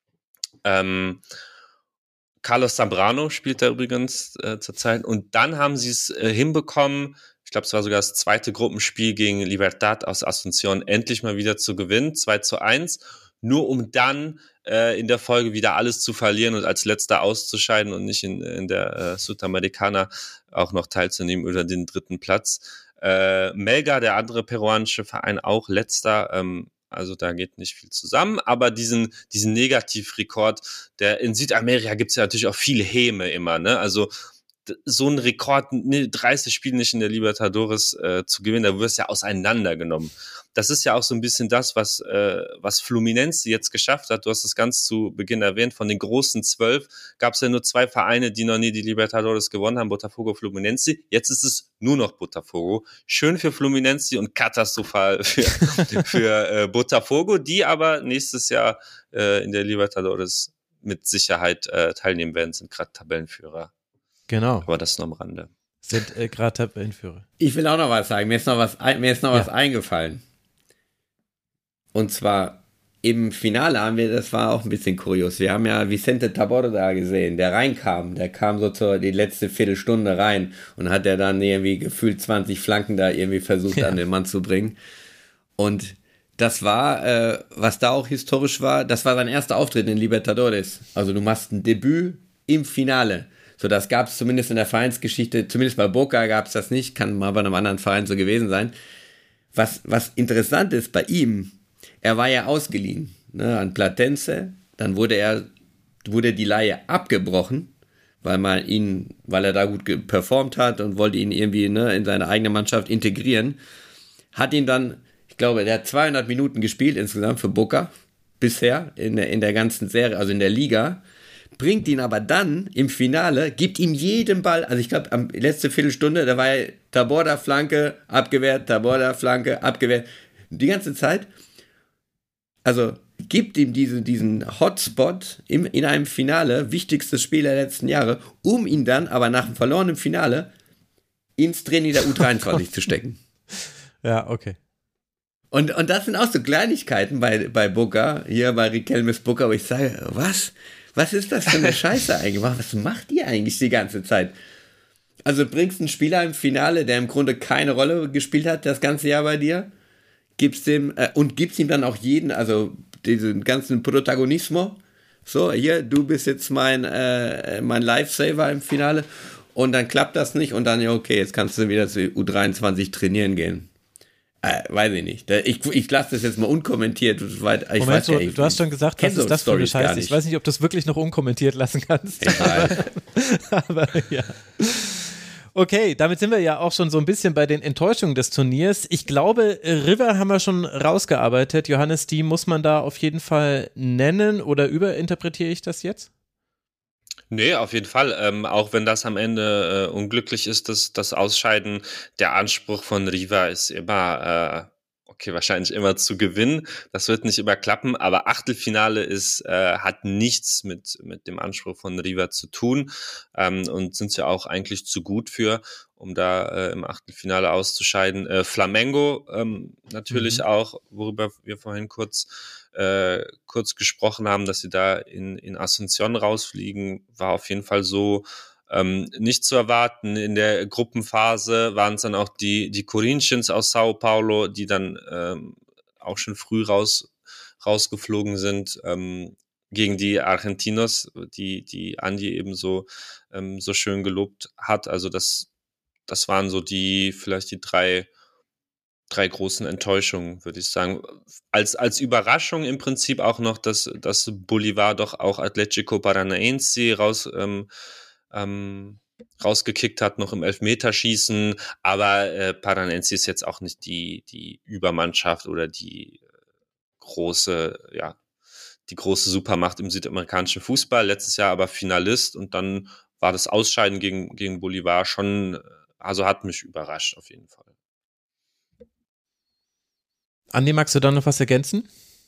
Ähm, Carlos Zambrano spielt da übrigens äh, zurzeit. Und dann haben sie es äh, hinbekommen, ich glaube, es war sogar das zweite Gruppenspiel gegen Libertad aus Asunción, endlich mal wieder zu gewinnen, zwei zu eins. Nur um dann äh, in der Folge wieder alles zu verlieren und als Letzter auszuscheiden und nicht in, in der äh, Sudamericana auch noch teilzunehmen oder den dritten Platz. Äh, Melgar, der andere peruanische Verein, auch letzter. Ähm, also da geht nicht viel zusammen. Aber diesen, diesen Negativrekord, der in Südamerika gibt es ja natürlich auch viele Häme immer. Ne? Also so einen Rekord, dreißig Spiele nicht in der Libertadores äh, zu gewinnen, da wirst du ja auseinandergenommen. Das ist ja auch so ein bisschen das, was äh, was Fluminense jetzt geschafft hat. Du hast es ganz zu Beginn erwähnt, von den großen zwölf gab es ja nur zwei Vereine, die noch nie die Libertadores gewonnen haben, Botafogo, Fluminense. Jetzt ist es nur noch Botafogo. Schön für Fluminense und katastrophal für, für äh, Botafogo, die aber nächstes Jahr äh, in der Libertadores mit Sicherheit äh, teilnehmen werden, sind gerade Tabellenführer. Genau. Aber das nur am Rande. Sind äh, gerade Tabellenführer. Ich will auch noch was sagen. Mir ist noch was, mir ist noch ja. was eingefallen. Und zwar im Finale haben wir, das war auch ein bisschen kurios. Wir haben ja Vicente Taborda gesehen, der reinkam. Der kam so zur die letzte Viertelstunde rein und hat er dann irgendwie gefühlt zwanzig Flanken da irgendwie versucht ja. an den Mann zu bringen. Und das war, äh, was da auch historisch war, das war sein erster Auftritt in Libertadores. Also du machst ein Debüt im Finale. So, das gab es zumindest in der Vereinsgeschichte, zumindest bei Boca gab es das nicht, kann mal bei einem anderen Verein so gewesen sein. Was, was interessant ist bei ihm, er war ja ausgeliehen, ne, an Platense, dann wurde er, wurde die Leihe abgebrochen, weil man ihn, weil er da gut performt hat und wollte ihn irgendwie, ne, in seine eigene Mannschaft integrieren, hat ihn dann, ich glaube, der hat zweihundert Minuten gespielt insgesamt für Boca, bisher in der, in der ganzen Serie, also in der Liga, bringt ihn aber dann im Finale, gibt ihm jeden Ball, also ich glaube, am letzte Viertelstunde, da war er Taborda Flanke, abgewehrt, Taborda Flanke, abgewehrt, die ganze Zeit. Also gibt ihm diese, diesen Hotspot im, in einem Finale, wichtigstes Spiel der letzten Jahre, um ihn dann aber nach dem verlorenen Finale ins Training der U dreiundzwanzig oh zu stecken. Ja, okay. Und, und das sind auch so Kleinigkeiten bei, bei Boca, hier bei Riquelmes Boca, wo ich sage, was? Was ist das für eine Scheiße eigentlich? Was macht ihr eigentlich die ganze Zeit? Also bringst einen Spieler im Finale, der im Grunde keine Rolle gespielt hat, das ganze Jahr bei dir, gibst dem, äh, und gibst ihm dann auch jeden, also diesen ganzen Protagonismo. So, hier, du bist jetzt mein, äh, mein Lifesaver im Finale. Und dann klappt das nicht und dann, ja, okay, jetzt kannst du wieder zu U dreiundzwanzig trainieren gehen. Äh, weiß ich nicht. Ich, ich lasse das jetzt mal unkommentiert. Ich Moment, weiß du, ja, ich, du hast schon gesagt, was ist das für eine Scheiße? Ich weiß nicht, ob du das wirklich noch unkommentiert lassen kannst. Egal. Aber ja. Okay, damit sind wir ja auch schon so ein bisschen bei den Enttäuschungen des Turniers. Ich glaube, River haben wir schon rausgearbeitet. Johannes, die muss man da auf jeden Fall nennen, oder überinterpretiere ich das jetzt? Nee, auf jeden Fall. Ähm, auch wenn das am Ende äh, unglücklich ist, das, das Ausscheiden, der Anspruch von River ist immer, äh, okay, wahrscheinlich immer zu gewinnen. Das wird nicht immer klappen, aber Achtelfinale ist, äh, hat nichts mit, mit dem Anspruch von River zu tun, ähm, und sind ja auch eigentlich zu gut für, um da äh, im Achtelfinale auszuscheiden. Äh, Flamengo ähm, natürlich mhm. auch, worüber wir vorhin kurz Äh, kurz gesprochen haben, dass sie da in, in Asunción rausfliegen, war auf jeden Fall so ähm, nicht zu erwarten. In der Gruppenphase waren es dann auch die, die Corinthians aus Sao Paulo, die dann ähm, auch schon früh raus, rausgeflogen sind ähm, gegen die Argentinos, die, die Andi eben so, ähm, so schön gelobt hat. Also das, das waren so die, vielleicht die drei drei großen Enttäuschungen, würde ich sagen. Als, als Überraschung im Prinzip auch noch, dass, dass Bolivar doch auch Atlético Paranaense raus, ähm, ähm, rausgekickt hat, noch im Elfmeterschießen, aber äh, Paranaense ist jetzt auch nicht die, die Übermannschaft oder die große, ja, die große Supermacht im südamerikanischen Fußball, letztes Jahr aber Finalist, und dann war das Ausscheiden gegen, gegen Bolivar schon, also hat mich überrascht auf jeden Fall. Andi, magst du da noch was ergänzen?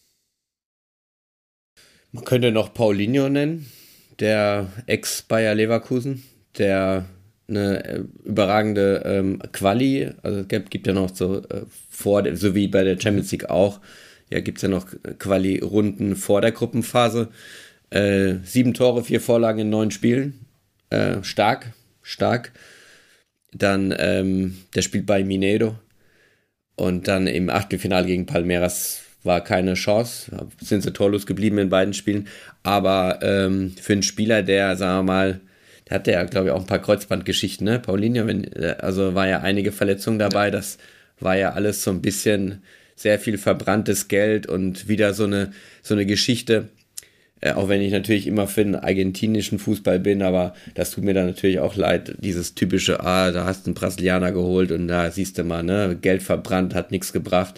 Man könnte noch Paulinho nennen, der Ex-Bayer Leverkusen, der eine überragende ähm, Quali, also es gibt, gibt ja noch so äh, vor, so wie bei der Champions League auch, ja, gibt es ja noch Quali-Runden vor der Gruppenphase. Äh, sieben Tore, vier Vorlagen in neun Spielen. Äh, stark, stark. Dann, ähm, der spielt bei Mineiro. Und dann im Achtelfinale gegen Palmeiras war keine Chance. Sind sie torlos geblieben in beiden Spielen. Aber ähm, für einen Spieler, der, sagen wir mal, der hatte ja, glaube ich, auch ein paar Kreuzbandgeschichten, ne? Paulinho, wenn, also war ja einige Verletzungen dabei, das war ja alles so ein bisschen sehr viel verbranntes Geld und wieder so eine, so eine Geschichte, äh, auch wenn ich natürlich immer für den argentinischen Fußball bin, aber das tut mir dann natürlich auch leid, dieses typische, ah, da hast du einen Brasilianer geholt und da siehst du mal, ne, Geld verbrannt, hat nichts gebracht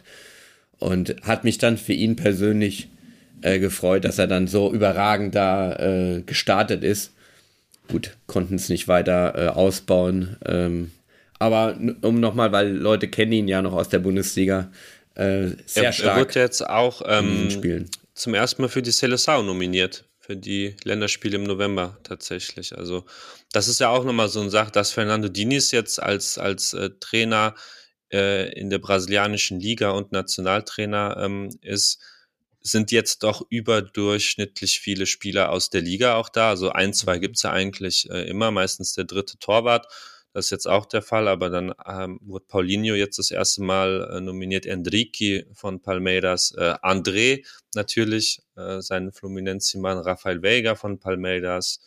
und hat mich dann für ihn persönlich äh, gefreut, dass er dann so überragend da äh, gestartet ist. Gut, konnten es nicht weiter äh, ausbauen, ähm, aber um nochmal, weil Leute kennen ihn ja noch aus der Bundesliga, äh, sehr er, stark. Er wird jetzt auch ähm, Spielen. zum ersten Mal für die Seleção nominiert, für die Länderspiele im November tatsächlich. Also das ist ja auch nochmal so eine Sache, dass Fernando Diniz jetzt als, als äh, Trainer äh, in der brasilianischen Liga und Nationaltrainer ähm, ist, sind jetzt doch überdurchschnittlich viele Spieler aus der Liga auch da. Also ein, zwei gibt's ja eigentlich äh, immer, meistens der dritte Torwart. Das ist jetzt auch der Fall, aber dann ähm, wurde Paulinho jetzt das erste Mal äh, nominiert, Enrique von Palmeiras, äh, André natürlich, äh, sein Fluminense-Mann, Rafael Veiga von Palmeiras,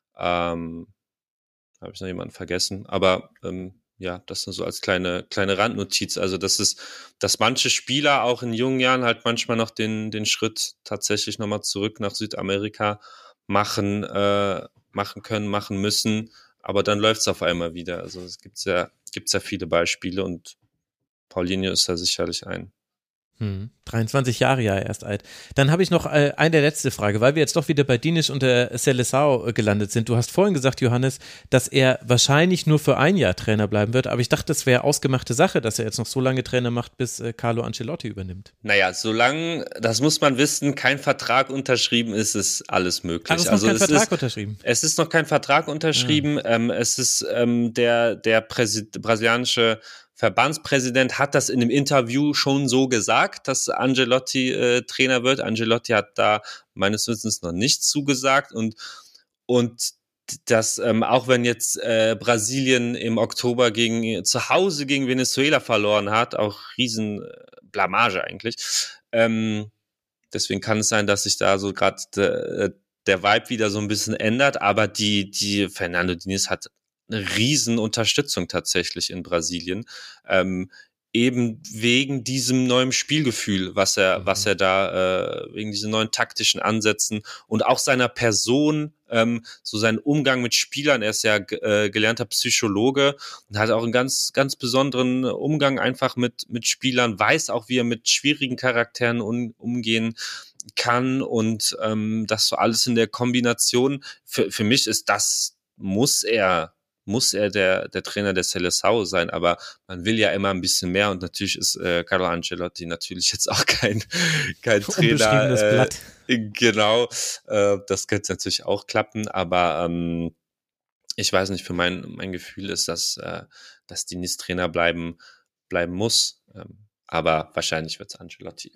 ähm, habe ich noch jemanden vergessen, aber ähm, ja, das nur so als kleine kleine Randnotiz. Also das ist, dass manche Spieler auch in jungen Jahren halt manchmal noch den den Schritt tatsächlich nochmal zurück nach Südamerika machen äh, machen können, machen müssen, aber dann läuft's auf einmal wieder. Also es gibt's ja gibt's ja viele Beispiele und Paulinho ist da sicherlich ein. Hm, dreiundzwanzig Jahre ja erst alt. Dann habe ich noch äh, eine letzte Frage, weil wir jetzt doch wieder bei Diniz und der Seleção äh, gelandet sind. Du hast vorhin gesagt, Johannes, dass er wahrscheinlich nur für ein Jahr Trainer bleiben wird, aber ich dachte, das wäre ausgemachte Sache, dass er jetzt noch so lange Trainer macht, bis äh, Carlo Ancelotti übernimmt. Naja, solange, das muss man wissen, kein Vertrag unterschrieben ist, ist alles möglich. Aber es ist noch also kein es Vertrag ist, unterschrieben. Es ist noch kein Vertrag unterschrieben. Ja. Ähm, es ist ähm, der, der Präsid- brasilianische Verbandspräsident hat das in einem Interview schon so gesagt, dass Ancelotti äh, Trainer wird. Ancelotti hat da meines Wissens noch nichts zugesagt und und dass ähm, auch wenn jetzt äh, Brasilien im Oktober gegen zu Hause gegen Venezuela verloren hat, auch riesen Blamage eigentlich. Ähm, deswegen kann es sein, dass sich da so gerade de, der Vibe wieder so ein bisschen ändert, aber die die Fernando Diniz hat eine riesen Unterstützung tatsächlich in Brasilien, ähm, eben wegen diesem neuen Spielgefühl, was er, mhm. was er da, äh, wegen diesen neuen taktischen Ansätzen und auch seiner Person, ähm, so seinen Umgang mit Spielern. Er ist ja äh, gelernter Psychologe und hat auch einen ganz, ganz besonderen Umgang einfach mit, mit Spielern, weiß auch, wie er mit schwierigen Charakteren un, umgehen kann und ähm, das so alles in der Kombination. Für, für mich ist das, muss er muss er der der Trainer der Seleção sein, aber man will ja immer ein bisschen mehr und natürlich ist äh, Carlo Ancelotti natürlich jetzt auch kein kein Trainer. Äh, Blatt. Genau, äh, das könnte natürlich auch klappen, aber ähm, ich weiß nicht, für mein mein Gefühl ist, dass äh, dass Diniz Trainer bleiben bleiben muss, ähm, aber wahrscheinlich wird's Ancelotti.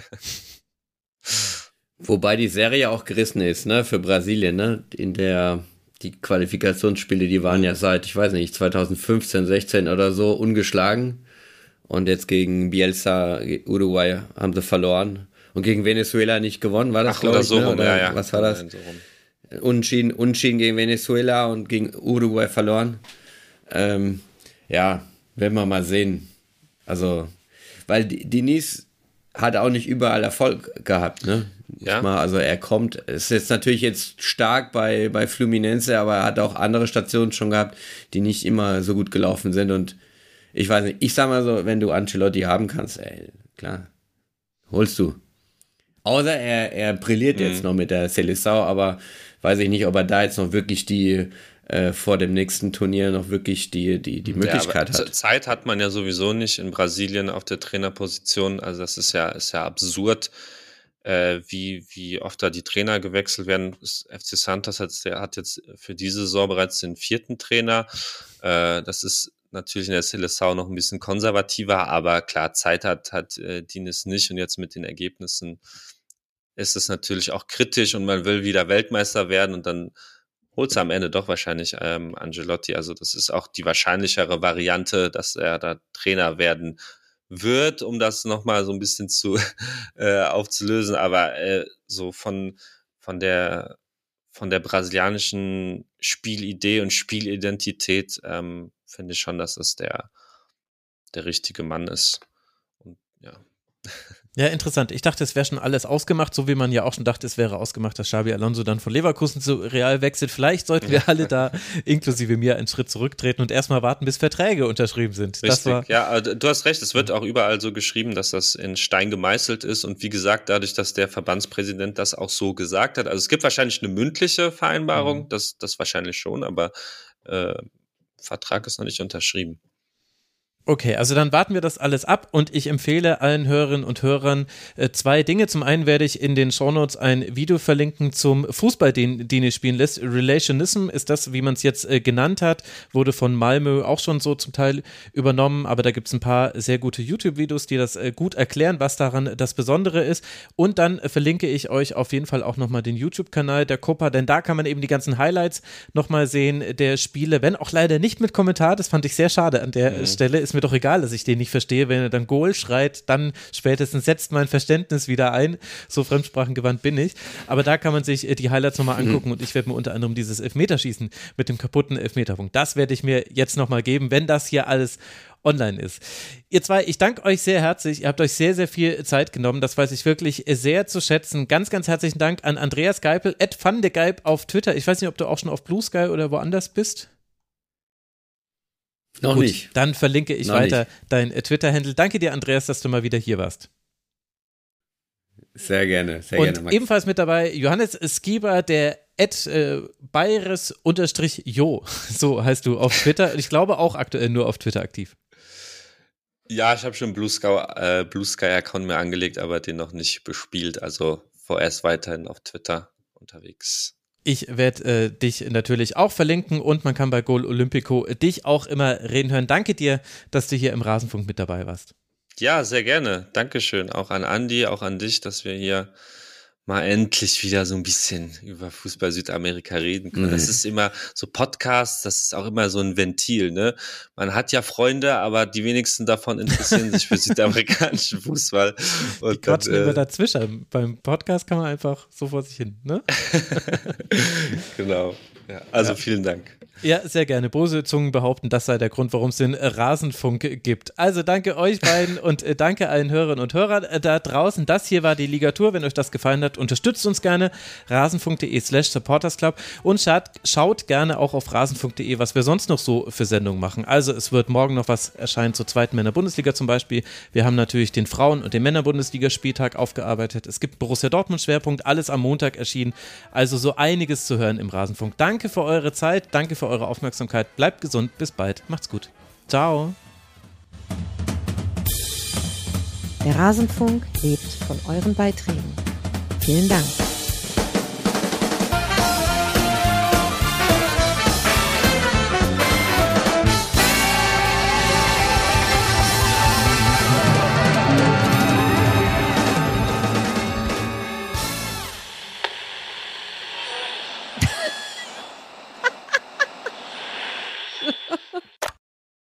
Wobei die Serie auch gerissen ist, ne, für Brasilien, ne, in der die Qualifikationsspiele, die waren ja seit, ich weiß nicht, zwanzig fünfzehn, sechzehn oder so ungeschlagen. Und jetzt gegen Bielsa, Uruguay haben sie verloren. Und gegen Venezuela nicht gewonnen, war das, glaube ich, so ne? rum, Oder ja, ja. Was war das? So Unschieden, Unschieden gegen Venezuela und gegen Uruguay verloren. Ähm, ja, werden wir mal sehen. Also, weil Diniz hat auch nicht überall Erfolg gehabt, ne? Ja. Mal, also er kommt, ist jetzt natürlich jetzt stark bei, bei Fluminense, aber er hat auch andere Stationen schon gehabt, die nicht immer so gut gelaufen sind und ich weiß nicht, ich sag mal so, wenn du Ancelotti haben kannst, ey, klar, holst du. Außer er, er brilliert mhm. jetzt noch mit der Seleção, aber weiß ich nicht, ob er da jetzt noch wirklich die äh, vor dem nächsten Turnier noch wirklich die, die, die Möglichkeit ja, hat. Zeit hat man ja sowieso nicht in Brasilien auf der Trainerposition, also das ist ja, ist ja absurd. Äh, wie, wie oft da die Trainer gewechselt werden. Das F C Santos hat, der hat jetzt für diese Saison bereits den vierten Trainer. Äh, das ist natürlich in der Seleção noch ein bisschen konservativer, aber klar, Zeit hat, hat äh, Diniz nicht und jetzt mit den Ergebnissen ist es natürlich auch kritisch und man will wieder Weltmeister werden und dann holt es am Ende doch wahrscheinlich ähm, Ancelotti. Also das ist auch die wahrscheinlichere Variante, dass er da Trainer werden wird, um das nochmal so ein bisschen zu äh, aufzulösen, aber äh, so von von der von der brasilianischen Spielidee und Spielidentität ähm, finde ich schon, dass es der, der richtige Mann ist. Und ja. Ja, interessant. Ich dachte, es wäre schon alles ausgemacht, so wie man ja auch schon dachte, es wäre ausgemacht, dass Xabi Alonso dann von Leverkusen zu Real wechselt. Vielleicht sollten wir alle da, inklusive mir, einen Schritt zurücktreten und erstmal warten, bis Verträge unterschrieben sind. Richtig, das war ja, du hast recht, es wird auch überall so geschrieben, dass das in Stein gemeißelt ist und wie gesagt, dadurch, dass der Verbandspräsident das auch so gesagt hat, also es gibt wahrscheinlich eine mündliche Vereinbarung, mhm. das, das wahrscheinlich schon, aber äh, Vertrag ist noch nicht unterschrieben. Okay, also dann warten wir das alles ab und ich empfehle allen Hörerinnen und Hörern äh, zwei Dinge. Zum einen werde ich in den Shownotes ein Video verlinken zum Fußball, den Dini spielen lässt. Relationism ist das, wie man es jetzt äh, genannt hat, wurde von Malmö auch schon so zum Teil übernommen, aber da gibt es ein paar sehr gute YouTube-Videos, die das äh, gut erklären, was daran das Besondere ist. Und dann äh, verlinke ich euch auf jeden Fall auch nochmal den YouTube-Kanal der Copa, denn da kann man eben die ganzen Highlights nochmal sehen der Spiele, wenn auch leider nicht mit Kommentar, das fand ich sehr schade an der mhm. Stelle, ist mir doch egal, dass ich den nicht verstehe, wenn er dann Goal schreit, dann spätestens setzt mein Verständnis wieder ein, so fremdsprachengewandt bin ich, aber da kann man sich die Highlights nochmal angucken mhm. und ich werde mir unter anderem dieses Elfmeterschießen mit dem kaputten Elfmeterpunkt, das werde ich mir jetzt nochmal geben, wenn das hier alles online ist. Ihr zwei, ich danke euch sehr herzlich, ihr habt euch sehr, sehr viel Zeit genommen, das weiß ich wirklich sehr zu schätzen. Ganz, ganz herzlichen Dank an Andreas Geipel, at vandegeip auf Twitter. Ich weiß nicht, ob du auch schon auf Blue Sky oder woanders bist. Noch Gut, nicht. Dann verlinke ich Noch weiter nicht. dein äh, Twitter-Handle. Danke dir, Andreas, dass du mal wieder hier warst. Sehr gerne, sehr Und gerne. Max. Ebenfalls mit dabei Johannes Skieber, der at äh, Bayres-Jo, so heißt du auf Twitter. Ich glaube auch aktuell nur auf Twitter aktiv. Ja, ich habe schon Blue Sky, äh, Blue Sky-Account mir angelegt, aber den noch nicht bespielt. Also vorerst weiterhin auf Twitter unterwegs. Ich werde äh, dich natürlich auch verlinken und man kann bei Goal Olympico dich auch immer reden hören. Danke dir, dass du hier im Rasenfunk mit dabei warst. Ja, sehr gerne. Dankeschön. Auch an Andi, auch an dich, dass wir hier mal endlich wieder so ein bisschen über Fußball Südamerika reden können. Mhm. Das ist immer so Podcasts, das ist auch immer so ein Ventil, ne? Man hat ja Freunde, aber die wenigsten davon interessieren sich für südamerikanischen Fußball. Und die quatschen dann, äh, immer dazwischen. Beim Podcast kann man einfach so vor sich hin, ne? Genau. Ja, also ja. Vielen Dank. Ja, sehr gerne. Böse Zungen behaupten, das sei der Grund, warum es den Rasenfunk gibt. Also danke euch beiden und äh, danke allen Hörerinnen und Hörern äh, da draußen. Das hier war die Ligatur. Wenn euch das gefallen hat, unterstützt uns gerne. rasenfunk.de slash supportersclub und schaut, schaut gerne auch auf rasenfunk.de, was wir sonst noch so für Sendungen machen. Also es wird morgen noch was erscheinen zur zweiten Männer-Bundesliga zum Beispiel. Wir haben natürlich den Frauen- und den Männer-Bundesliga-Spieltag aufgearbeitet. Es gibt Borussia Dortmund-Schwerpunkt, alles am Montag erschienen. Also so einiges zu hören im Rasenfunk. Danke für eure Zeit, danke für eure Aufmerksamkeit. Bleibt gesund, bis bald. Macht's gut. Ciao. Der Rasenfunk lebt von euren Beiträgen. Vielen Dank.